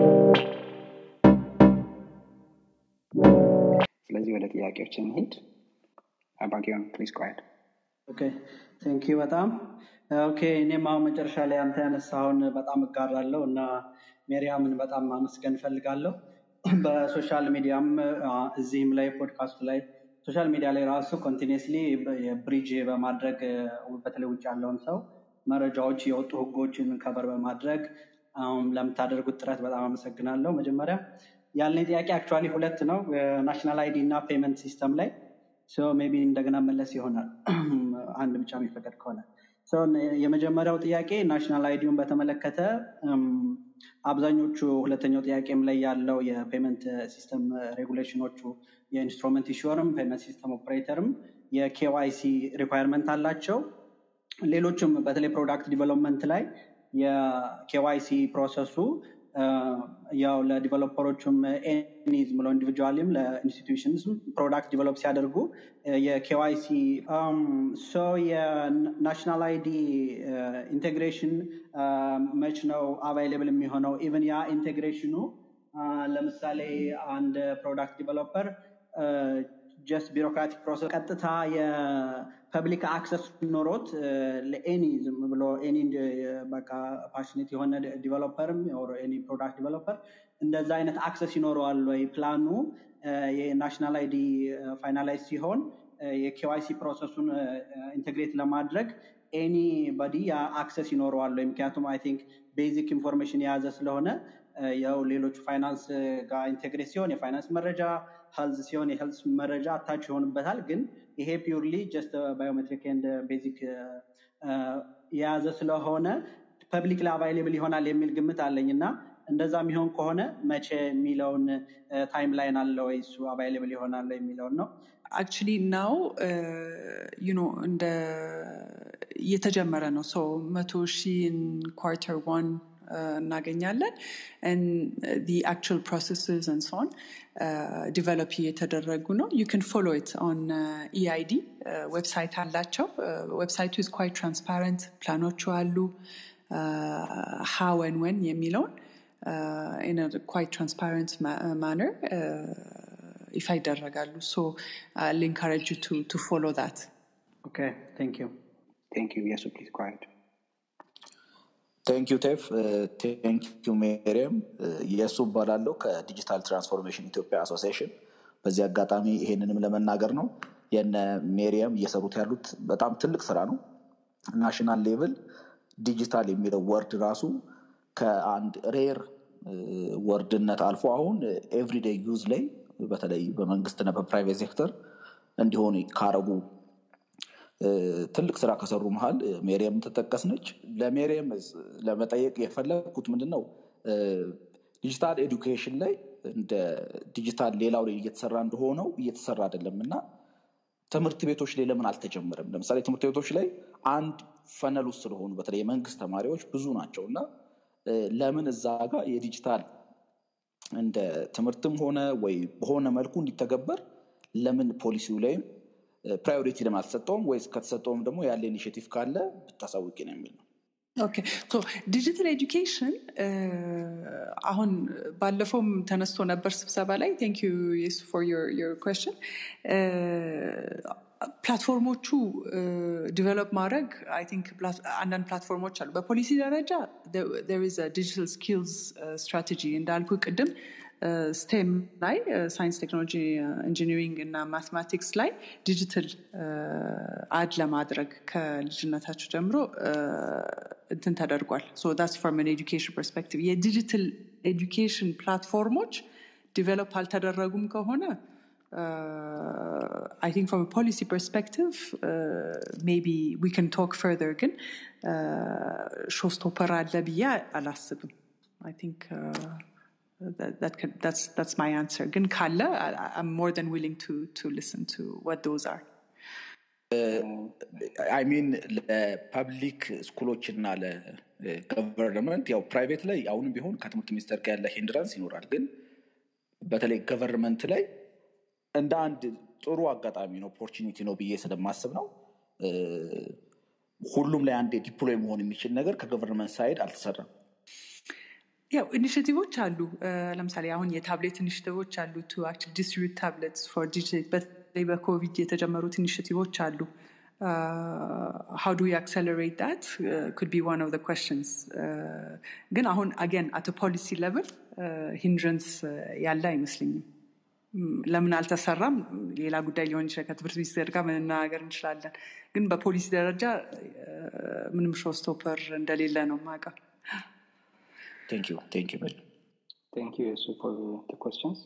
ስለዚህ ወደ ጥያቄዎች እንሂድ አባጊዮን please go ahead okay thank you በጣም okay እኔም አሁን መጨረሻ ላይ አንተ ያነሳውን በጣም እጋራለሁ እና ሜሪያምን በጣም ማመስገን ፈልጋለሁ በሶሻል ሚዲያም እዚህም ላይ ፖድካስት ላይ ሶሻል ሚዲያ ላይ ራሱ ኮንቲኒየስሊ የብሪጅ በማድረግ በተለይ ውጭ ያለውን ሰው መረጃዎች የወጡ ህጎችን ከበር በማድረግ ለምታደርጉት ጥረት በጣም አመሰግናለሁ መጀመሪያ ያለኝ ጥያቄ አክቹአሊ ሁለት ነው ናሽናል አይዲ እና ፔመንት ሲስተም ላይ so maybe እንደገና መለስ ይሆናል አንድ ብቻ የሚፈቀድ ከሆነ so የመጀመሪያው ጥያቄ ናሽናል አይዲውን በተመለከተ አብዛኞቹ ሁለተኛው ጥያቄም ላይ ያለው የፔመንት ሲስተም ሬጉሌሽኖቹ የኢንስትሩመንት ኢሹወርም ፔመንት ሲስተም ኦፕሬተርም የኬዋይሲ ሪኳየርመንት አላቸው። ሌሎችም በተለይ ፕሮዳክት ዲቨሎፕመንት ላይ የኬዋይሲ ፕሮሰሱ ያው ለዲቨሎፐሮቹም ኤኒዝ ብሎ ኢንዲቪጁዋሊም ለኢንስቲትዩሽንስም ፕሮዳክት ዲቨሎፕ ሲያደርጉ የኬዋይሲ ሶ የናሽናል አይዲ ኢንቴግሬሽን መች ነው አቫይሌብል የሚሆነው? ኢቨን ያ ኢንቴግሬሽኑ ለምሳሌ አንድ ፕሮዳክት ዲቨሎፐር ጀስት ቢሮክራቲክ ፕሮሰስ ቀጥታ የፐብሊክ አክሰስ ኖሮት ለኤኒ ዝም ብሎ ኤኒ በቃ ፓሽኔት የሆነ ዲቨሎፐርም ኦር ኤኒ ፕሮዳክት ዲቨሎፐር እንደዛ አይነት አክሰስ ይኖረዋል ወይ? ፕላኑ የናሽናል አይዲ ፋይናላይዝ ሲሆን የኬዋይሲ ፕሮሰሱን ኢንቴግሬት ለማድረግ ኤኒ ባዲ አክሰስ ይኖረዋል ወይ? ምክንያቱም አይ ቲንክ ቤዚክ ኢንፎርሜሽን የያዘ ስለሆነ ያው ሌሎች ፋይናንስ ጋር ኢንቴግሬት ሲሆን የፋይናንስ መረጃ፣ ሄልዝ ሲሆን የሄልዝ መረጃ አታች ይሆንበታል። ግን ይሄ ፒውርሊ ጀስት ባዮሜትሪክ ኤንድ ቤዚክ የያዘ ስለሆነ ፐብሊክ ላይ አቫይሌብል ይሆናል የሚል ግምት አለኝ እና እንደዛ የሚሆን ከሆነ መቼ የሚለውን ታይም ላይን አለ ወይ እሱ አቫይሌብል ይሆናል የሚለውን ነው። actually now እንደ እየተጀመረ ነው። so 100,000 in Q1 እናገኛለን and the actual processes and so on develop እየተደረጉ ነው። you can follow it on EID website አላቸው። website is quite transparent፣ ፕላኖቹ አሉ how and when የሚለውን in a quite transparent manner if ይደረጋሉ። so I'll encourage you to follow that. Okay, thank you. Yes, please go ahead. Thank you Tef. Thank you Miriam. የሱ ባላለው ከዲጂታል ትራንስፎርሜሽን ኢትዮጵያ አሶሲዬሽን በዚህ አጋጣሚ ይሄንንም ለመናገር ነው። የነ ሜሪያም እየሰሩት ያሉት በጣም ትልቅ ስራ ነው። ናሽናል ሌቭል ዲጂታል የሚለው ወርድ ራሱ ከአንድ ሬር ወርድነት አልፎ አሁን ኤቭሪዴይ ዩዝ ላይ በተለይ በመንግስትና በፕራይቬት ሴክተር እንዲሆን ካረጉ ትልቅ ስራ ከሰሩ መሃል ሜሪያም ተጠቀስነች። ለሜሪያም ለመጠየቅ የፈለኩት ምንድነው ዲጂታል ኤዱኬሽን ላይ እንደ ዲጂታል ሌላው ላይ እየተሰራ እንደሆነው እየተሰራ አይደለምና ትምህርት ቤቶች ላይ ለምን አልተጀመረም? ለምሳሌ ትምህርት ቤቶች ላይ አንድ ፈነል ውስጥ ስለሆኑ በተለይ የመንግስት ተማሪዎች ብዙ ናቸውና ለምን እዛ ጋር የዲጂታል እንደ ትምህርትም ሆነ ወይ በሆነ መልኩ እንዲተገበር ለምን ፖሊሲው ላይ ፕራዮሪቲ ለምን አልተሰጠውም? ወይስ ከተሰጠውም ደግሞ ያለ ኢኒሺዬቲቭ ካለ ብታሳውቂ ነው የሚል ነው። Okay, so digital education አሁን ባለፈውም ተነስቶ ነበር ስብሰባ ላይ። thank you yes for your question. ፕላትፎርሞቹ ዲቨሎፕ ማድረግ I think አንዳንድ ፕላትፎርሞች አሉ። በፖሊሲ ደረጃ there is a digital skills strategy እንዳልኩ ቅድም ስቴም ላይ ሳይንስ፣ ቴክኖሎጂ፣ ኢንጂኒሪንግ እና ማትማቲክስ ላይ ዲጂታል አድ ለማድረግ ከልጅነታቸው ጀምሮ እንትን ተደርጓል። so that's from an education perspective. የዲጂታል ኤዱኬሽን ፕላትፎርሞች ዲቨሎፕ አልተደረጉም ከሆነ I think from a policy perspective maybe we can talk further ግን showstopper አለ ብዬ አላስብም። I think that's my answer. ግን ካለ I'm more than willing to listen to what those are. I mean ለፐብሊክ ስኩሎችና ለገቨርንመንት ያው ፕራይቬት ላይ አሁንም ቢሆን ከትምህርት ሚኒስቴር ጋር ያለ ሂንድራንስ ይኖራል። ግን በተለይ ገቨርንመንት ላይ እንደ አንድ ጥሩ አጋጣሚ ነው ኦፖርቹኒቲ ነው ብዬ ስለማስብ ነው። ሁሉም ላይ አንዴ ዲፕሎይ መሆን የሚችል ነገር ከገቨርንመንት ሳይድ አልተሰራም። ያው ኢኒሺዬቲቮች አሉ። ለምሳሌ አሁን የታብሌት ኢኒሺዬቲቮች አሉ to actually distribute tablets for digital በተለይ በኮቪድ የተጀመሩት ኢኒሺዬቲቮች አሉ። how do we accelerate that could be one of the questions. ግን አሁን again at a policy level hindrance ያለ አይመስልኝም። ለምን አልተሰራም ሌላ ጉዳይ ሊሆን ይችላል። ከትምህርት ሚኒስቴር ጋር መናገር እንችላለን። ግን በፖሊሲ ደረጃ ምንም ሾስቶፐር እንደሌለ ነው የማውቀው። Thank you Mary. Thank you also for the questions.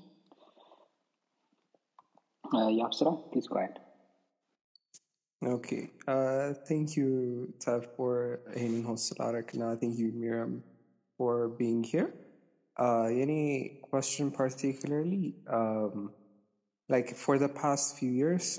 Yapsra, please go ahead. Okay, thank you Taf for hosting Slarek, and thank you Miriam for being here. Any question particularly? Like for the past few years,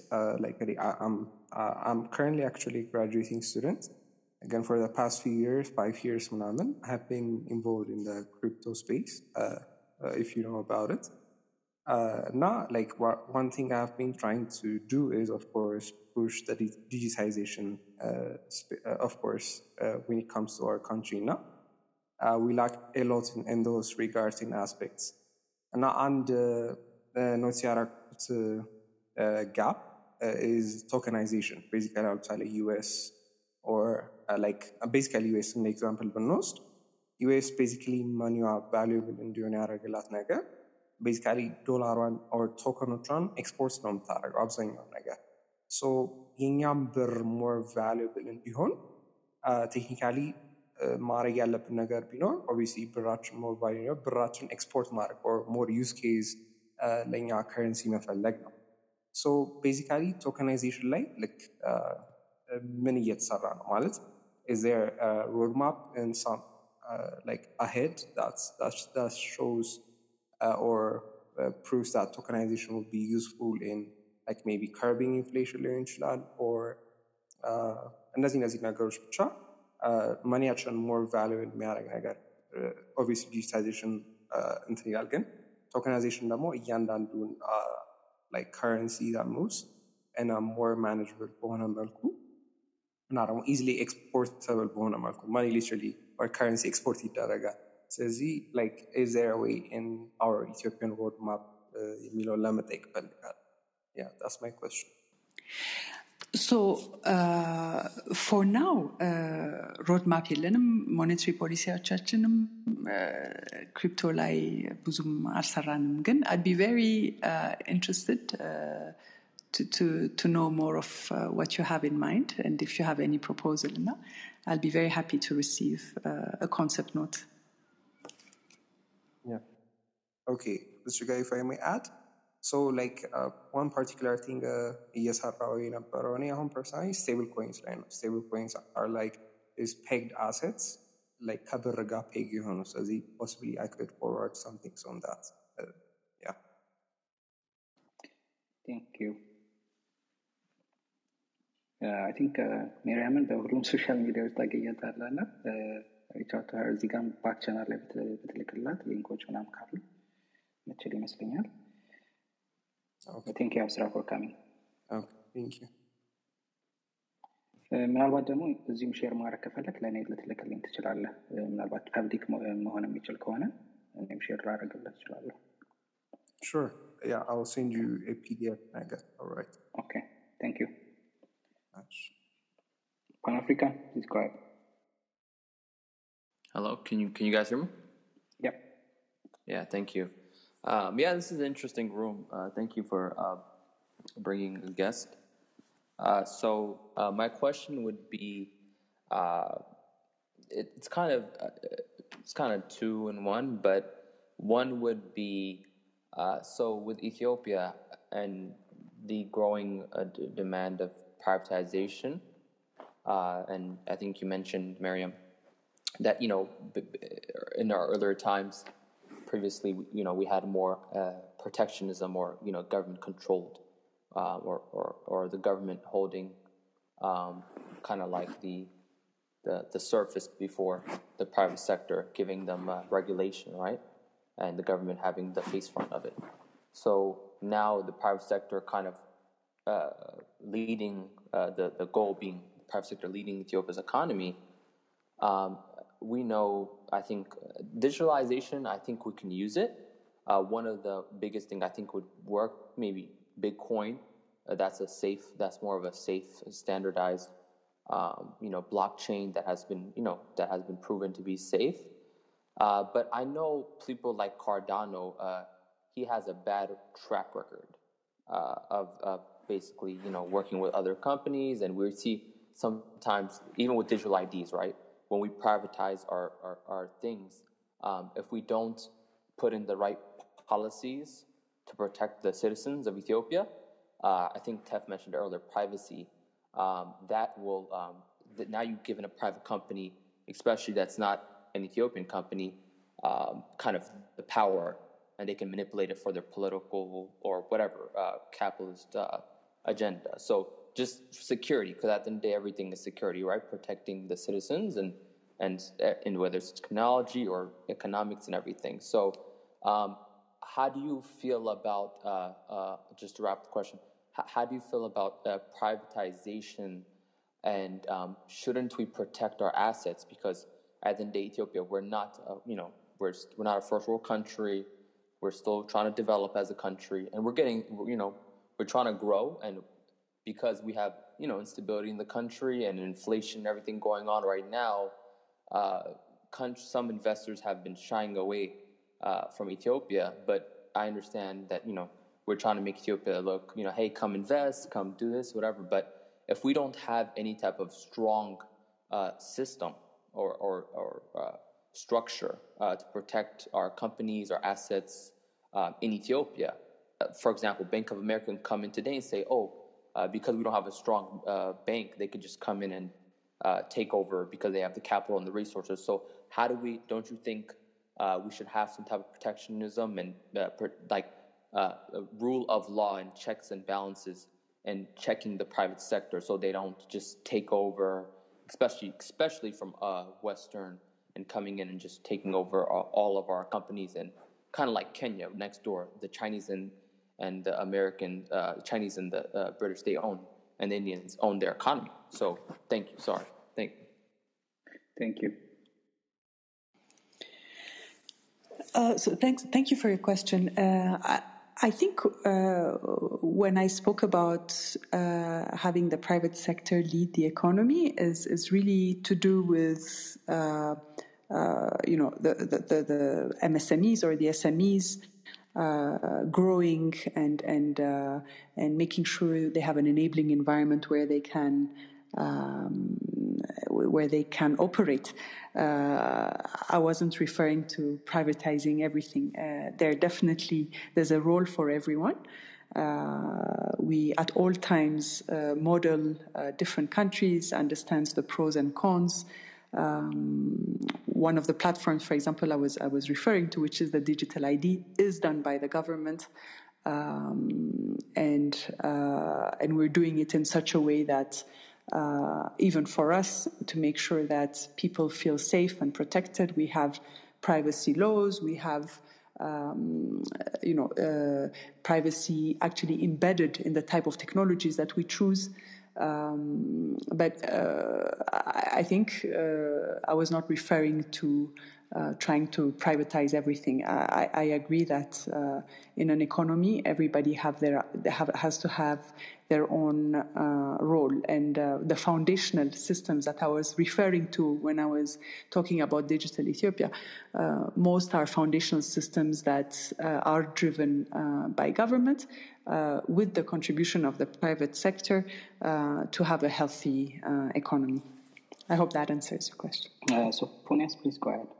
I'm currently actually a graduating student. Again, for the past few years, 5 years, I have been involved in the crypto space. If you know about it. Not like one thing I've been trying to do is, of course, push the digitization, of course, when it comes to our country now. We lack a lot in those regards in aspects. And notice gap is tokenization. Basically, outside the US or basically US an example, but most US basically money are valuable in the ነገር ቤዚካሊ ዶላሯን ኦር ቶከኖቿን ኤክስፖርት ነው የምታደርገው አብዛኛው ነገር። ሶ የኛም ብር ሞር ቫሉብል እንዲሆን ቴክኒካሊ ማድረግ ያለብን ነገር ቢኖር ኦብቪየስሊ ብራችን ሞር ቫሉ ነው፣ ብራችን ኤክስፖርት ማድረግ ኦር ሞር ዩዝ ኬዝ ለእኛ ከረንሲ መፈለግ ነው። ሶ ቤዚካሊ ቶከናይዜሽን ላይ ልክ ምን እየተሰራ ነው ማለት is there a roadmap and some like ahead that shows or proves that tokenization will be useful in like maybe curbing inflation or እነዚህ ነገሮች ብቻ ማኒያችን more valuable የሚያደርግ ነገር obviously digitization እንትን ይላል፣ ግን tokenization ደግሞ እያንዳንዱን like currency that moves in a more manageable በሆነ መልኩ እና ደግሞ easily exportable በሆነ መልኩ money literally or currency export ይደረጋል። ስለዚህ like is there a way in our Ethiopian roadmap የሚለውን ለመጠየቅ እፈልጋለሁ። Yeah, that's my question. So for now roadmap የለንም። ሞኔታሪ ፖሊሲዎቻችንም ክሪፕቶ ላይ ብዙም አልሰራንም፣ ግን I'd be very interested to know more of what you have in mind, and if you have any proposal, I'll be very happy to receive a concept note. Yeah. Okay, Mr. Guy, if I may add, so like one particular thing እየሰራው የነበረው እኔ አሁን personally stable coins ላይ ነው። Stable coins are like is pegged assets like ከብር ጋር peg የሆኑ፣ ስለዚህ possibly I could forward some things on that. Yeah. Thank you. I think ሜሪያምን በሁሉም ሶሻል ሚዲያዎች ታገኛታለህ እና ሪቻርት ሀር እዚህ ጋር ባክ ቻናል ላይ ብትልክላት ሊንኮች ምናምን ካሉ መችል ይመስለኛል። ቴንክ ዩ አብስራ ፎር ካሚንግ። ቴንክ ዩ። ምናልባት ደግሞ እዚህም ሼር ማድረግ ከፈለክ ለእኔ ልትልክልኝ ትችላለህ። ምናልባት ፐብሊክ መሆን የሚችል ከሆነ እኔም ሼር ላደርግልህ እችላለሁ። Sure. Yeah, I'll send you a PDF ነገር. All right. Okay. Thank you. Pan Africa, please go ahead. Hello, can you guys hear me? Yep. Yeah, thank you. Yeah, this is an interesting room. Thank you for bringing a guest. So my question would be, it's kind of two in one, but one would be so with Ethiopia and the growing demand of privatization, and I think you mentioned, Miriam, that in our earlier times, previously, we had more protectionism or government controlled, or the government holding kind of like the surface before the private sector giving them regulation, right, and the government having the face front of it. So now the private sector kind of leading the goal being the private sector leading Ethiopia's economy. We know, I think, digitalization, I think we can use it. One of the biggest things I think would work, maybe Bitcoin. That's more of a safe, standardized, blockchain that has been proven to be safe. But I know people like Cardano, he has a bad track record of basically, working with other companies, and we see sometimes even with digital IDs, right? When we privatize our things, if we don't put in the right policies to protect the citizens of Ethiopia, I think Tef mentioned earlier, privacy, that will, now you've given a private company, especially that's not an Ethiopian company, kind of the power, and they can manipulate it for their political or whatever capitalist agenda. So just security, because at the end of the day, everything is security, right? Protecting the citizens and whether it's technology or economics and everything. So how do you feel about, just to wrap the question, how do you feel about privatization, and shouldn't we protect our assets? Because at the end of the day, Ethiopia, we're not, we're not a first world country. We're still trying to develop as a country, and we're trying to grow. And because we have, instability in the country and inflation and everything going on right now, some investors have been shying away from Ethiopia. But I understand that, we're trying to make Ethiopia look, hey, come invest, come do this, whatever. But if we don't have any type of strong system or structure to protect our companies, our assets in Ethiopia, for example, Bank of America can come in today and say, because we don't have a strong bank, they could just come in and take over because they have the capital and the resources. So don't you think we should have some type of protectionism and rule of law and checks and balances and checking the private sector so they don't just take over, especially from Western, and coming in and just taking over all of our companies, and kind of like Kenya next door, the Chinese and the American, Chinese and the British, they own, and the Indians own their economy. So thank you. Sorry. Thank you. So thank you for your question. I think when I spoke about having the private sector lead the economy is really to do with the MSMEs or the SMEs growing and making sure they have an enabling environment where they can operate. I wasn't referring to privatizing everything. There's a role for everyone. We at all times model different countries, understands the pros and cons. One of the platforms, for example, I was referring to, which is the digital ID, is done by the government, and we're doing it in such a way that even for us to make sure that people feel safe and protected, we have privacy laws, we have privacy actually embedded in the type of technologies that we choose. But I think I was not referring to trying to privatize everything. I agree that in an economy, everybody has to have their own role, and the foundational systems that I was referring to when I was talking about Digital Ethiopia, most are foundational systems that are driven by government with the contribution of the private sector to have a healthy economy. I hope that answers your question. So, Punias, please go ahead.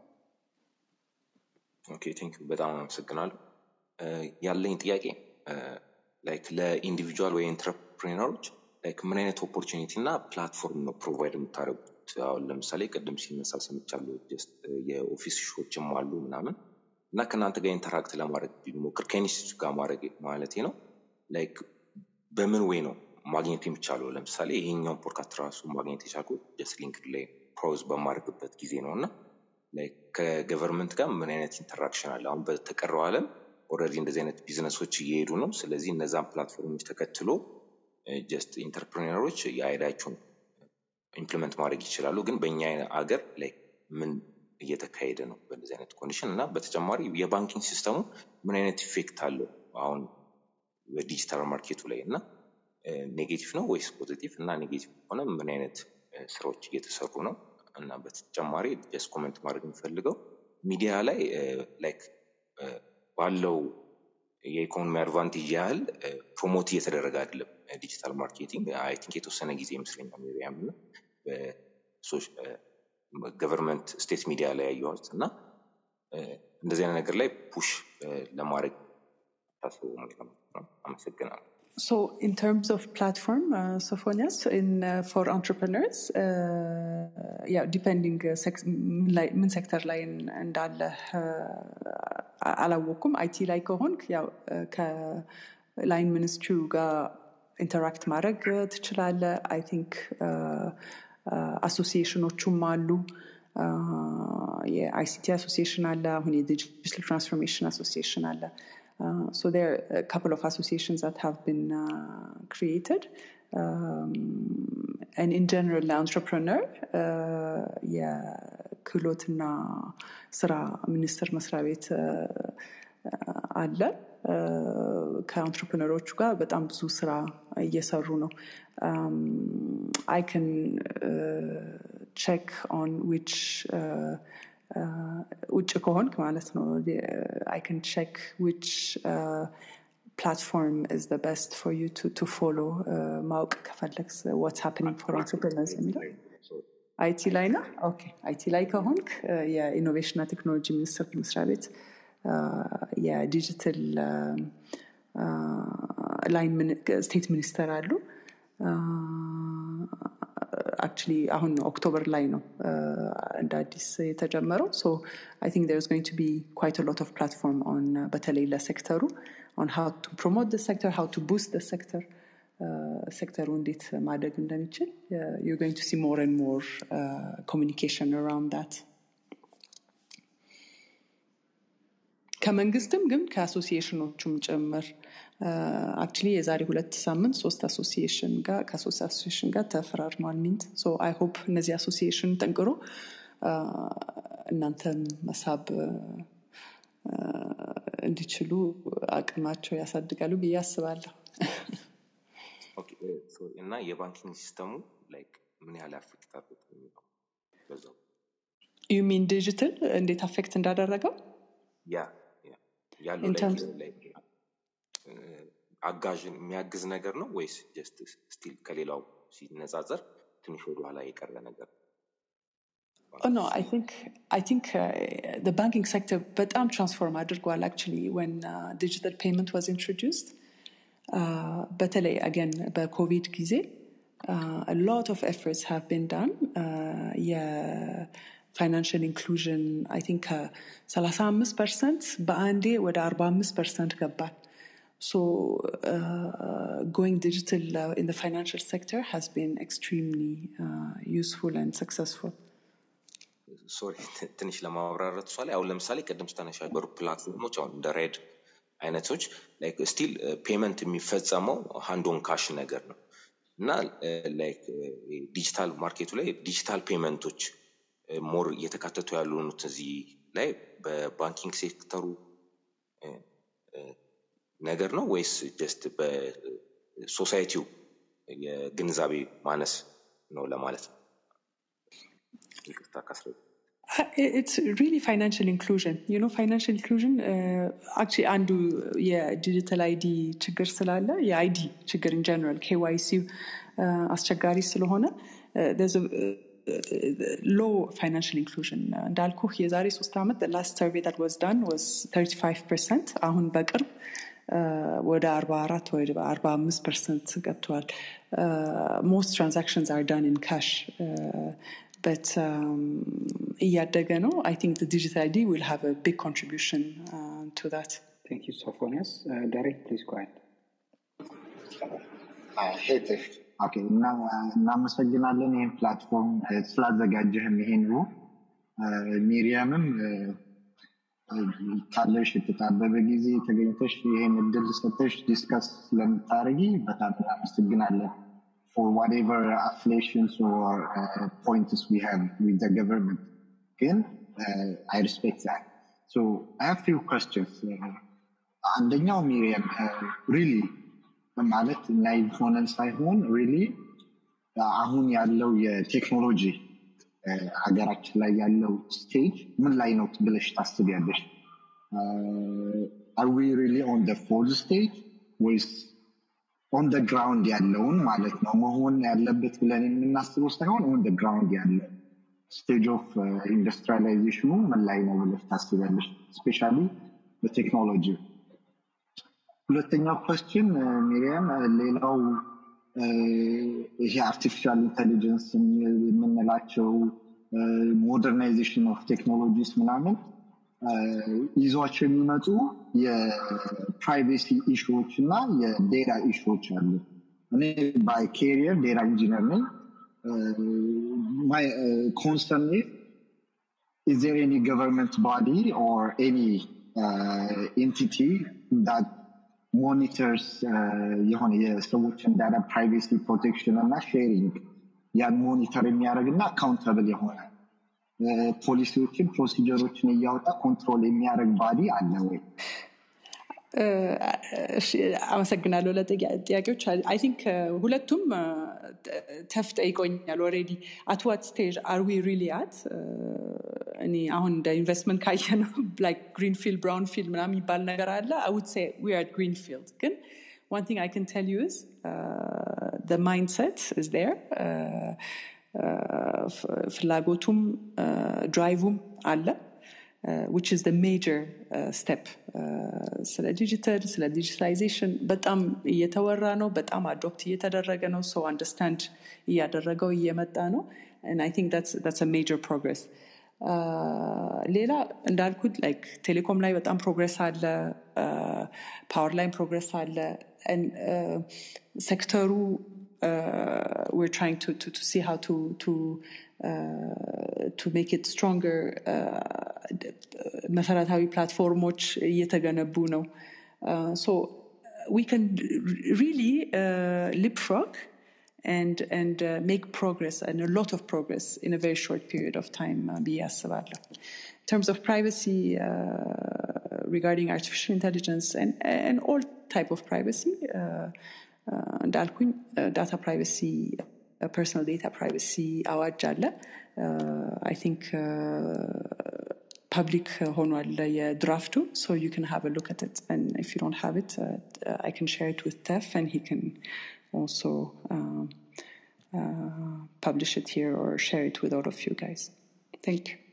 ኦኬ ቴንክ ዩ በጣም አመሰግናለሁ። ያለኝ ጥያቄ ላይክ ለኢንዲቪጁዋል ወይ ኢንተርፕሬነሮች ላይክ ምን አይነት ኦፖርቹኒቲ እና ፕላትፎርም ነው ፕሮቫይድ የምታደርጉት? አሁን ለምሳሌ ቅድም ሲነሳ ሰምቻለሁ ጀስት የኦፊስ ሾችም አሉ ምናምን እና ከእናንተ ጋር ኢንተራክት ለማድረግ ቢሞክር ከኢንስቲትዩት ጋር ማድረግ ማለት ነው ላይክ በምን ወይ ነው ማግኘት የሚቻለው? ለምሳሌ ይሄኛውን ፖድካስት ራሱ ማግኘት የቻልኩት ጀስት ሊንክድ ላይ ፕሮዝ በማድረግበት ጊዜ ነው እና ከገቨርንመንት ጋር ምን አይነት ኢንተራክሽን አለ? አሁን በተቀረው ዓለም ኦልሬዲ እንደዚህ አይነት ቢዝነሶች እየሄዱ ነው። ስለዚህ እነዛን ፕላትፎርሞች ተከትሎ ጀስት ኢንተርፕሬነሮች የአይዲያቸውን ኢምፕሊመንት ማድረግ ይችላሉ። ግን በእኛ ሀገር ላይ ምን እየተካሄደ ነው በእንደዚህ አይነት ኮንዲሽን? እና በተጨማሪ የባንኪንግ ሲስተሙ ምን አይነት ኢፌክት አለው አሁን በዲጂታል ማርኬቱ ላይ? እና ኔጌቲቭ ነው ወይስ ፖዚቲቭ? እና ኔጌቲቭ ሆነ ምን አይነት ስራዎች እየተሰሩ ነው? እና በተጨማሪ ጀስት ኮሜንት ማድረግ የሚፈልገው ሚዲያ ላይ ላይክ ባለው የኢኮኖሚ አድቫንቴጅ ያህል ፕሮሞት እየተደረገ አይደለም ዲጂታል ማርኬቲንግ። አይ ቲንክ የተወሰነ ጊዜ ይመስለኛል ሚዲያም ገቨርንመንት ስቴት ሚዲያ ላይ ያየሁት እና እንደዚህ አይነት ነገር ላይ ፑሽ ለማድረግ ታስቦ ማለት ነው። አመሰግናለሁ። So in terms of platform, Sophonias, for entrepreneurs, depending ምን ሴክተር ላይ እንዳለ አላወኩም። IT ላይ ከሆንክ ያው ከላይን ሚኒስትሪው ጋር ኢንተራክት ማድረግ ትችላለህ። I think አሶሲዬሽኖቹም አሉ። የICT አሶሲዬሽን አለ፣ አሁን የዲጂታል ትራንስፎርሜሽን አሶሲዬሽን አለ. So there are a couple of associations that have been created. And in general, the entrepreneur, ክህሎትና ስራ ሚኒስቴር መስሪያ ቤት አለ። ከአንትረፕረነሮቹ ጋር በጣም ብዙ ስራ እየሰሩ ነው። I can check on which ውጭ ከሆንክ ማለት ነው I can check which platform is the best for you to follow ማወቅ ከፈለግስ what's happening for entrepreneurs የሚለው IT ላይ ነው። ኦኬ IT ላይ ከሆንክ የኢኖቬሽንና ቴክኖሎጂ ሚኒስቴር መስሪያ ቤት የዲጂታል ላይን ስቴት ሚኒስተር አሉ። actually አሁን ኦክቶበር ላይ ነው እንደ አዲስ የተጀመረው. So I think there's going to be quite a lot of platform on በተለይ ለሴክተሩ on how to promote the sector, how to boost the sector, ሴክተሩ እንዴት ማደግ እንደሚችል you're going to see more and more communication around that. ከመንግስትም ግን ከአሶሲዬሽኖቹም ጭምር actually የዛሬ 2 ሳምንት 3 አሶሲዬሽን ጋር ከ3 አሶሲዬሽን ጋር ተፈራርሟል ሚንት. So I hope እነዚህ አሶሲዬሽን ጠንቅሮ እናንተም መሳብ እንዲችሉ አቅማቸው ያሳድጋሉ ብዬ አስባለሁ። ኦኬ ሶ እና የባንኪንግ ሲስተሙ ላይክ ምን ያህል አፌክት አድርጎት ነው በዛው? You mean digital እንዴት አፌክት እንዳደረገው? ያለው ላይክ አጋዥን የሚያግዝ ነገር ነው ወይስ ጀስት ስቲል ከሌላው ሲነጻጸር ትንሽ ወደ ኋላ የቀረ ነገር? Oh no, I think the banking sector በጣም transform አድርጓል actually when digital payment was introduced. በተለይ again በኮቪድ ጊዜ a lot of efforts have been done. financial inclusion I think 35% በአንዴ ወደ 45% ገባል. So going digital in the financial sector has been extremely useful and successful. ሶሪ ትንሽ ለማብራራት ሷል አሁን ለምሳሌ ቀደም ስተነሻገሩ ፕላትፎርሞች አሁን እንደ ሬድ አይነቶች ላይክ ስቲል ፔመንት የሚፈጸመው ሃንድ ኦን ካሽ ነገር ነው እና ላይክ ዲጂታል ማርኬቱ ላይ ዲጂታል ፔመንቶች ሞር እየተካተቱ ያሉት እዚህ ላይ በባንኪንግ ሴክተሩ ነገር ነው ወይስ ጀስት በሶሳይቲው የግንዛቤ ማነስ ነው ለማለት ነው? It's really financial inclusion. You know, financial inclusion actually አንዱ የዲጂታል ID ችግር ስላለ የአይዲ ችግር in general KYC አስቸጋሪ ስለሆነ there's a low financial inclusion. እንዳልኩህ የዛሬ 3 ዓመት the last survey that was done was 35%. አሁን በቅርብ ወደ 44 ወይ 45% ገብቷል. Most transactions are done in cash. But እያደገ ነው. I think the digital ID will have a big contribution to that. Thank you, Sophonias. Derek, please go ahead. Okay, እናመሰግናለን ይህን ፕላትፎርም ስላዘጋጀህም ይሄን ነው። ሚሪያምም ካለሽ የተጣበበ ጊዜ ተገኝተሽ ይሄን እድል ሰጥተሽ ዲስከስ ስለምታደርጊ በጣም እናመሰግናለን. For whatever affiliations or points we have with the government. Again, I respect that. So I have few questions. አንደኛው ሚሪያም really ማለት ናይቭ ሆነን ሳይሆን really አሁን ያለው የቴክኖሎጂ ሀገራችን ላይ ያለው ስቴጅ ምን ላይ ነው ብለሽ ታስቢያለሽ? Are we really on the fourth stage with on the ground ያለውን ማለት ነው መሆን ያለበት ብለን የምናስበው ሳይሆን on the ground ያለው stage of industrialization ምን ላይ ነው ብለሽ ታስቢያለሽ? Especially the technology. ሁለተኛው question ሚሪያም ሌላው ይሄ አርቲፊሻል ኢንተሊጀንስ የምንላቸው ሞደርናይዜሽን ኦፍ ቴክኖሎጂስ ምናምን ይዟቸው የሚመጡ የፕራይቬሲ ኢሹዎች እና የዴታ ኢሹዎች አሉ። እኔ ባይ ኬሪየር ዴታ ኢንጂነር ነኝ። My concern is there any government body or any entity that monitors የሆነ የሰዎችን ዳታ ፕራይቬሲ ፕሮቴክሽን እና ሼሪንግ ያን ሞኒተር የሚያደርግና አካውንታብል የሆነ ፖሊሲዎችን ፕሮሲጀሮችን እያወጣ ኮንትሮል የሚያደርግ ባዲ አለ ወይ? አመሰግናለሁ ለጥያቄዎች። አይ ቲንክ ሁለቱም ተፍጠይቆኛል ኦልሬዲ። አት ዋት ስቴጅ አር ዊ ሪሊ አት? እኔ አሁን እንደ ኢንቨስትመንት ካየነው ላይክ ግሪንፊልድ ብራውንፊልድ ምናምን የሚባል ነገር አለ። አይ ውድ ሴይ ዊ አር ግሪንፊልድ። ግን one thing I can tell you is the mindset is there. ፍላጎቱም ድራይቭም አለ, which is the major step. ስለ ዲጂታል ስለ ዲጂታላይዜሽን በጣም እየተወራ ነው፣ በጣም አዶፕት እየተደረገ ነው፣ ሰው አንደርስታንድ እያደረገው እየመጣ ነው. and I think that's a major progress. ሌላ እንዳልኩት ላይክ ቴሌኮም ላይ በጣም ፕሮግረስ አለ፣ ፓወር ላይ ፕሮግረስ አለ. and ሴክተሩ we're trying to see how to make it stronger. መሰረታዊ ፕላትፎርሞች እየተገነቡ ነው. So we can really leapfrog and make progress, and a lot of progress in a very short period of time. In terms of privacy, regarding artificial intelligence and all type of privacy, እንዳልኩኝ data privacy, personal data privacy አዋጅ አለ. I think public ሆኗል የድራፍቱ, so you can have a look at it, and if you don't have it, I can share it with Tef and he can also publish it here or share it with all of you guys. Thank you.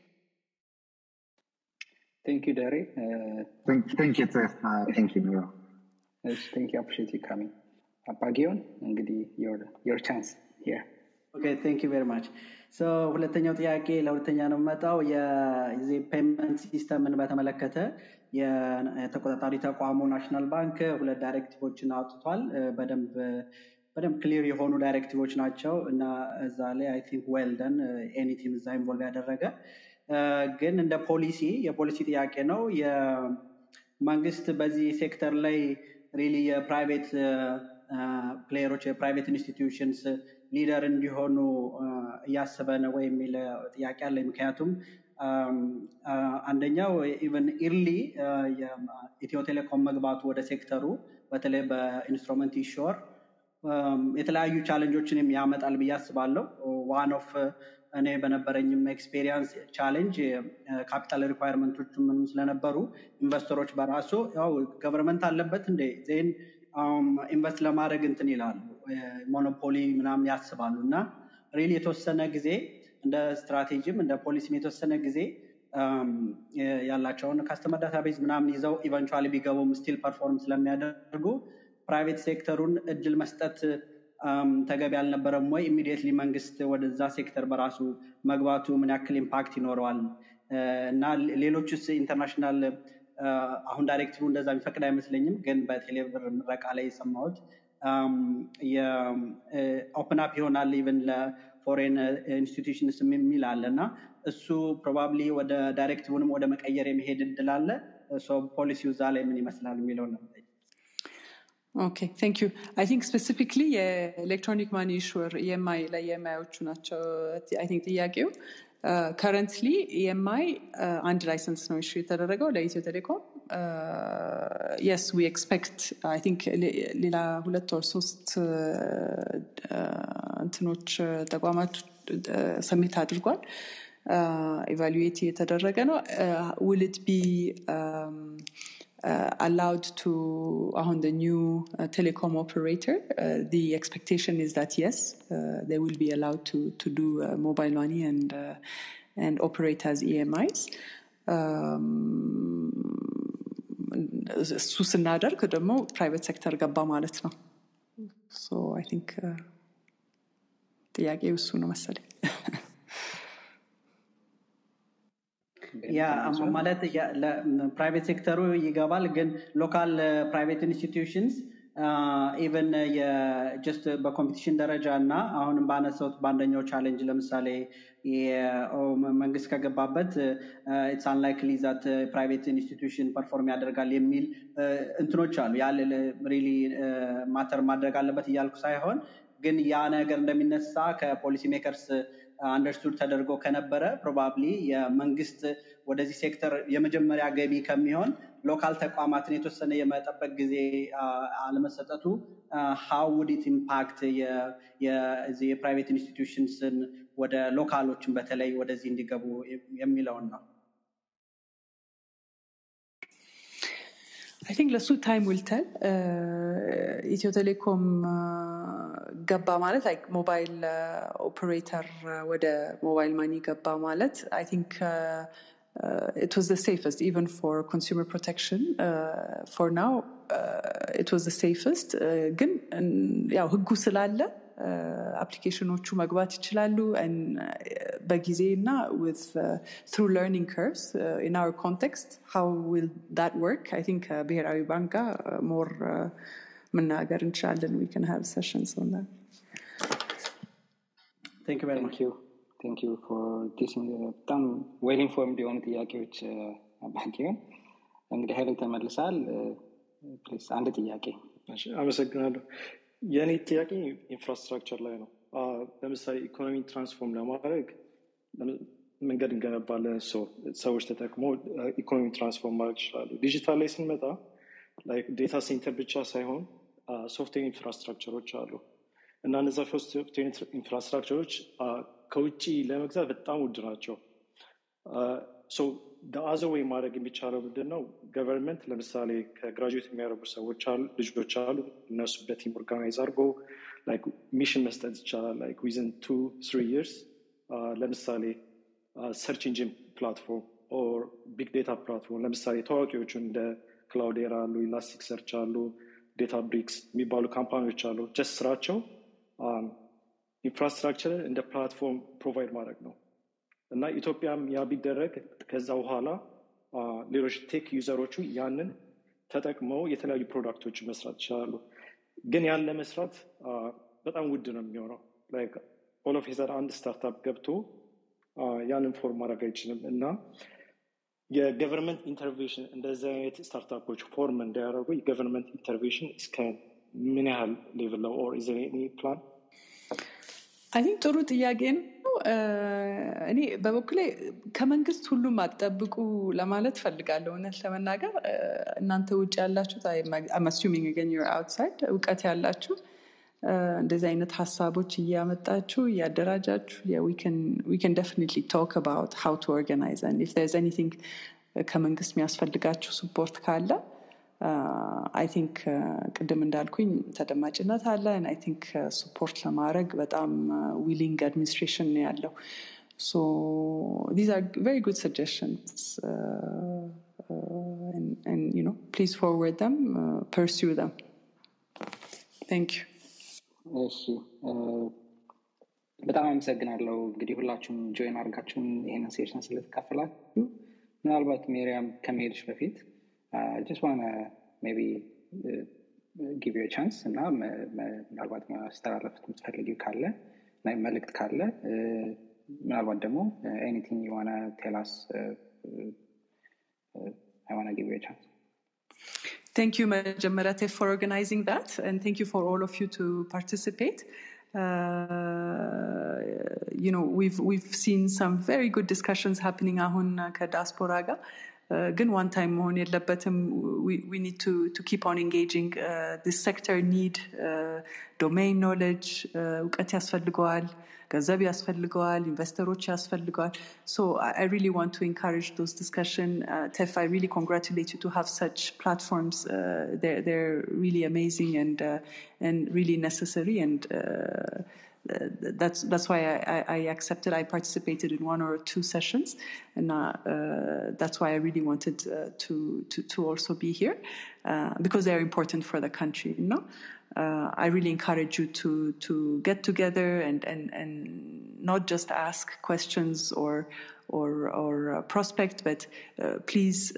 Thank you, Dari. Thank you, Tef. Thank you, Miro. Yes, thank you. Appreciate you coming. Apagion, እንግዲህ your chance here. Okay, thank you very much. So ሁለተኛው ጥያቄ ለሁለተኛ ነው የምመጣው። የዚህ ፔመንት ሲስተምን በተመለከተ የተቆጣጣሪ ተቋሙ ናሽናል ባንክ ሁለት ዳይሬክቲቮችን አውጥቷል። በደንብ ክሊር የሆኑ ዳይሬክቲቮች ናቸው እና እዛ ላይ አይ ቲንክ ዌል ደን ኤኒ ቲም እዛ ኢንቮልቭ ያደረገ ግን እንደ የፖሊሲ ጥያቄ ነው። የመንግስት በዚህ ሴክተር ላይ ሪሊ የፕራይቬት ፕሌየሮች የፕራይቬት ኢንስቲትዩሽንስ ሊደር እንዲሆኑ እያሰበ ነው ወይ የሚል ጥያቄ አለ። ምክንያቱም አንደኛው ኢቨን ኢርሊ የኢትዮ ቴሌኮም መግባቱ ወደ ሴክተሩ በተለይ በኢንስትሩመንት ኢሹር የተለያዩ ቻሌንጆችን ያመጣል ብዬ አስባለሁ። ዋን ኦፍ እኔ በነበረኝም ኤክስፔሪየንስ ቻሌንጅ ካፒታል ሪኳየርመንቶች ምንም ስለነበሩ ኢንቨስተሮች በራሱ ያው ገቨርንመንት አለበት እንደ ዜን ኢንቨስት ለማድረግ እንትን ይላሉ፣ ሞኖፖሊ ምናምን ያስባሉ እና ሪሊ የተወሰነ ጊዜ እንደ ስትራቴጂም እንደ ፖሊሲም የተወሰነ ጊዜ ያላቸውን ካስተመር ዳታቤዝ ምናምን ይዘው ኢቨንቹዋሊ ቢገቡም ስቲል ፐርፎርም ስለሚያደርጉ ፕራይቬት ሴክተሩን እድል መስጠት ተገቢ አልነበረም ወይ? ኢሚዲየትሊ መንግስት ወደዛ ሴክተር በራሱ መግባቱ ምን ያክል ኢምፓክት ይኖረዋል? እና ሌሎችስ ኢንተርናሽናል አሁን ዳይሬክቲቭ እንደዛ የሚፈቅድ አይመስለኝም፣ ግን በቴሌብር ምረቃ ላይ የሰማሁት የኦፕን አፕ ይሆናል ኢቨን ለፎሬን ኢንስቲትዩሽንስ የሚል አለ እና እሱ ፕሮባብሊ ወደ ዳይሬክቲቭንም ወደ መቀየር የሚሄድ እድል አለ። ፖሊሲው እዛ ላይ ምን ይመስላል የሚለው ነው። Okay, thank you. I think specifically electronic money issuer EMI ላይ EMIዎቹ ናቸው I think ጥያቄው። currently EMI አንድ ላይሰንስ ነው ኢሹ የተደረገው ለኢትዮ ቴሌኮም። yes, we expect I think ሌላ 2 or 3 እንትኖች ተቋማት ሰሚት አድርጓል። ኢቫሉዌት የተደረገ ነው። will it be allowed to on the new telecom operator? The expectation is that yes, they will be allowed to do mobile money and operate as EMIs. እሱ ስናደርግ ደግሞ ፕራይቬት ሴክተር ገባ ማለት ነው። ሶ አይ ቲንክ ጥያቄው እሱ ነው መሰለኝ። ያ ማለት ለፕራይቬት ሴክተሩ ይገባል፣ ግን ሎካል ፕራይቬት ኢንስቲትዩሽንስ ኢቨን የጀስት በኮምፒቲሽን ደረጃ እና አሁንም ባነሳውት ባንደኛው ቻሌንጅ ለምሳሌ መንግስት ከገባበት ኢትስ አንላይክሊ ዛት ፕራይቬት ኢንስቲትዩሽን ፐርፎርም ያደርጋል የሚል እንትኖች አሉ። ያ ሪሊ ማተር ማድረግ አለበት እያልኩ ሳይሆን ግን ያ ነገር እንደሚነሳ ከፖሊሲ ሜከርስ አንደርስቱድ ተደርጎ ከነበረ ፕሮባብሊ የመንግስት ወደዚህ ሴክተር የመጀመሪያ ገቢ ከሚሆን ሎካል ተቋማትን የተወሰነ የመጠበቅ ጊዜ አለመሰጠቱ how would it impact የፕራይቬት ኢንስቲትዩሽንስን ወደ ሎካሎችን በተለይ ወደዚህ እንዲገቡ የሚለውን ነው። I think ለሱ time will tell. ኢትዮ ቴሌኮም ገባ ማለት like mobile operator ወደ mobile money ገባ ማለት I think it was the safest even for consumer protection. For now it was the safest. ግን ያው ህጉ ስላለ አፕሊኬሽኖቹ መግባት ይችላሉ በጊዜና with through learning curves in our context. How will that work? I think ብሔራዊ ባንክ more መናገር እንችላለን. We can have sessions on that. Thank you very much. Thank you for this በጣም well informed የሆኑ ጥያቄዎች አባኪው። እንግዲህ ሄለን ተመልሳል። ፕሊዝ አንድ ጥያቄ። እሺ አመሰግናለሁ። የኔ ጥያቄ ኢንፍራስትራክቸር ላይ ነው። ለምሳሌ ኢኮኖሚ ትራንስፎርም ለማድረግ መንገድ እንገነባለን፣ ሰዎች ተጠቅሞ ኢኮኖሚ ትራንስፎርም ማድረግ ይችላሉ። ዲጂታል ላይ ስንመጣ ላይክ ዴታ ሴንተር ብቻ ሳይሆን ሶፍትዌር ኢንፍራስትራክቸሮች አሉ እና እነዛ ሶፍትዌር ኢንፍራስትራክቸሮች ከውጭ ለመግዛት በጣም ውድ ናቸው። አዘ ወይ ማድረግ የሚቻለው ምንድን ነው? ገቨርንመንት ለምሳሌ ከግራጁዌት የሚያደርጉ ሰዎች አሉ፣ ልጆች አሉ። እነሱ በቲም ኦርጋናይዝ አድርጎ ሚሽን መስጠት ይቻላል። ዊዝን 2-3 years ለምሳሌ ሰርች ኢንጂን ፕላትፎርም ኦር ቢግ ዴታ ፕላትፎርም ለምሳሌ ታዋቂዎቹ እንደ ክላውዴራ አሉ፣ ኢላስቲክ ሰርች አሉ፣ ዴታ ብሪክስ የሚባሉ ካምፓኒዎች አሉ። ጀስት ስራቸው ኢንፍራስትራክቸርን እንደ ፕላትፎርም ፕሮቫይድ ማድረግ ነው እና ኢትዮጵያም ያ ቢደረግ ከዛ በኋላ ሌሎች ቴክ ዩዘሮቹ ያንን ተጠቅመው የተለያዩ ፕሮዳክቶችን መስራት ይችላሉ። ግን ያን ለመስራት በጣም ውድ ነው የሚሆነው። ላይክ ኦል ኦፍ ሂዘር አንድ ስታርታፕ ገብቶ ያንን ፎርም ማድረግ አይችልም እና የገቨርንመንት ኢንተርቬንሽን እንደዚህ አይነት ስታርታፖች ፎርም እንዳያደርጉ የገቨርንመንት ኢንተርቬንሽን እስከ ምን ያህል ሌቭል ነው? ኦር ኢዝ ዜር ኤኒ ፕላን? አይ ቲንክ ጥሩ ጥያቄ ነው። እኔ በበኩሌ ከመንግስት ሁሉም አትጠብቁ ለማለት ፈልጋለሁ። እውነት ለመናገር እናንተ ውጭ ያላችሁት I'm assuming again you're outside እውቀት ያላችሁ እንደዚህ አይነት ሀሳቦች እያመጣችሁ እያደራጃችሁ we can definitely talk about how to organize and if there's anything ከመንግስት የሚያስፈልጋችሁ support ካለ I think ቅድም እንዳልኩኝ ተደማጭነት አለ and I think support ለማድረግ በጣም willing administration ነው ያለው. So these are very good suggestions and you know please forward them, pursue them. Thank you. እሺ በጣም አመሰግናለሁ። እንግዲህ ሁላችሁም ጆይን አድርጋችሁን ይሄንን ሴሽን ስለተካፈላችሁ ምናልባት ሜሪያም ከመሄድሽ በፊት I just want to maybe give you a chance እና ምናልባት ማስተላለፍ የምትፈልጊው ካለ መልእክት ካለ ምናልባት ደግሞ anything you want to tell us I want to give you a chance. Thank you Majamarate for organizing that and thank you for all of you to participate. You know we've seen some very good discussions happening አሁን ከዲያስፖራ ጋር ግን one time መሆን የለበትም. We need to keep on engaging. This sector need domain knowledge, እውቀት ያስፈልገዋል፣ ገንዘብ ያስፈልገዋል፣ ኢንቨስተሮች ያስፈልገዋል. So I really want to encourage those discussion. Tef, I really congratulate you to have such platforms. They're really amazing and really necessary and that's why I accepted. I participated in 1 or 2 sessions, and that's why I really wanted to also be here, because they are important for the country. I really encourage you to get together and not just ask questions or prospect, but please,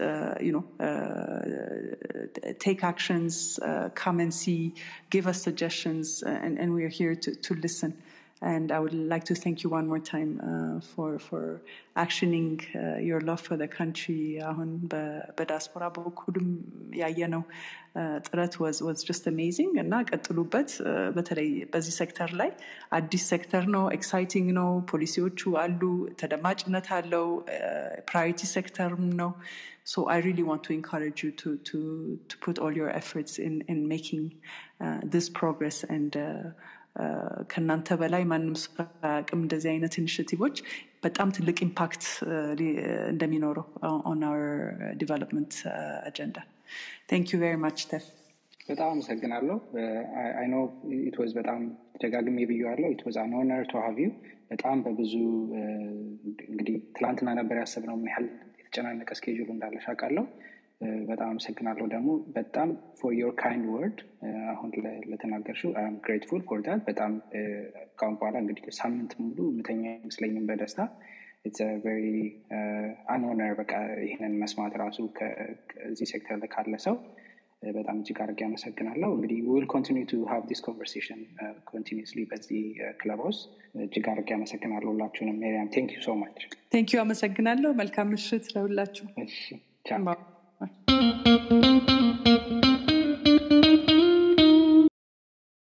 take actions, come and see, give us suggestions, and we are here to listen. And I would like to thank you one more time for actioning your love for the country. አሁን በዲያስፖራ በኩልም ያየነው ጥረት was just amazing እና ቀጥሉበት። በተለይ በዚህ ሴክተር ላይ አዲስ ሴክተር ነው፣ ኤክሳይቲንግ ነው፣ ፖሊሲዎቹ አሉ፣ ተደማጭነት አለው፣ ፕራዮሪቲ ሴክተርም ነው። So I really want to encourage you to put all your efforts in making this progress, and ከናንተ በላይ ማንም ሰው አያውቅም እንደዚህ አይነት ኢኒሺቲቮች በጣም ትልቅ ኢምፓክት እንደሚኖረው on our development agenda. Thank you very much, Tef. በጣም አመሰግናለሁ። I know it was በጣም ደጋግሜ ብዬዋለሁ. It was an honor to have you. በጣም በብዙ እንግዲህ ትላንትና ነበር ያሰብነው ምን ያህል የተጨናነቀ ስኬጁል እንዳለሽ አውቃለሁ። በጣም አመሰግናለሁ ደግሞ በጣም for your kind word አሁን ለተናገርሽው I am grateful for that። በጣም ካሁን በኋላ እንግዲህ ሳምንት ሙሉ ምተኛ አይመስለኝም በደስታ። It's a very an honor በቃ ይሄንን መስማት ራሱ ከዚህ ሴክተር ላይ ካለ ሰው በጣም እጅግ አድርጌ አመሰግናለሁ። እንግዲህ we will continue to have this conversation continuously በዚህ ክለቦስ። እጅግ አድርጌ አመሰግናለሁ ሁላችሁንም። ሜሪያም thank you so much። Thank you አመሰግናለሁ። መልካም ምሽት ለሁላችሁ። እሺ ቻው። Bye.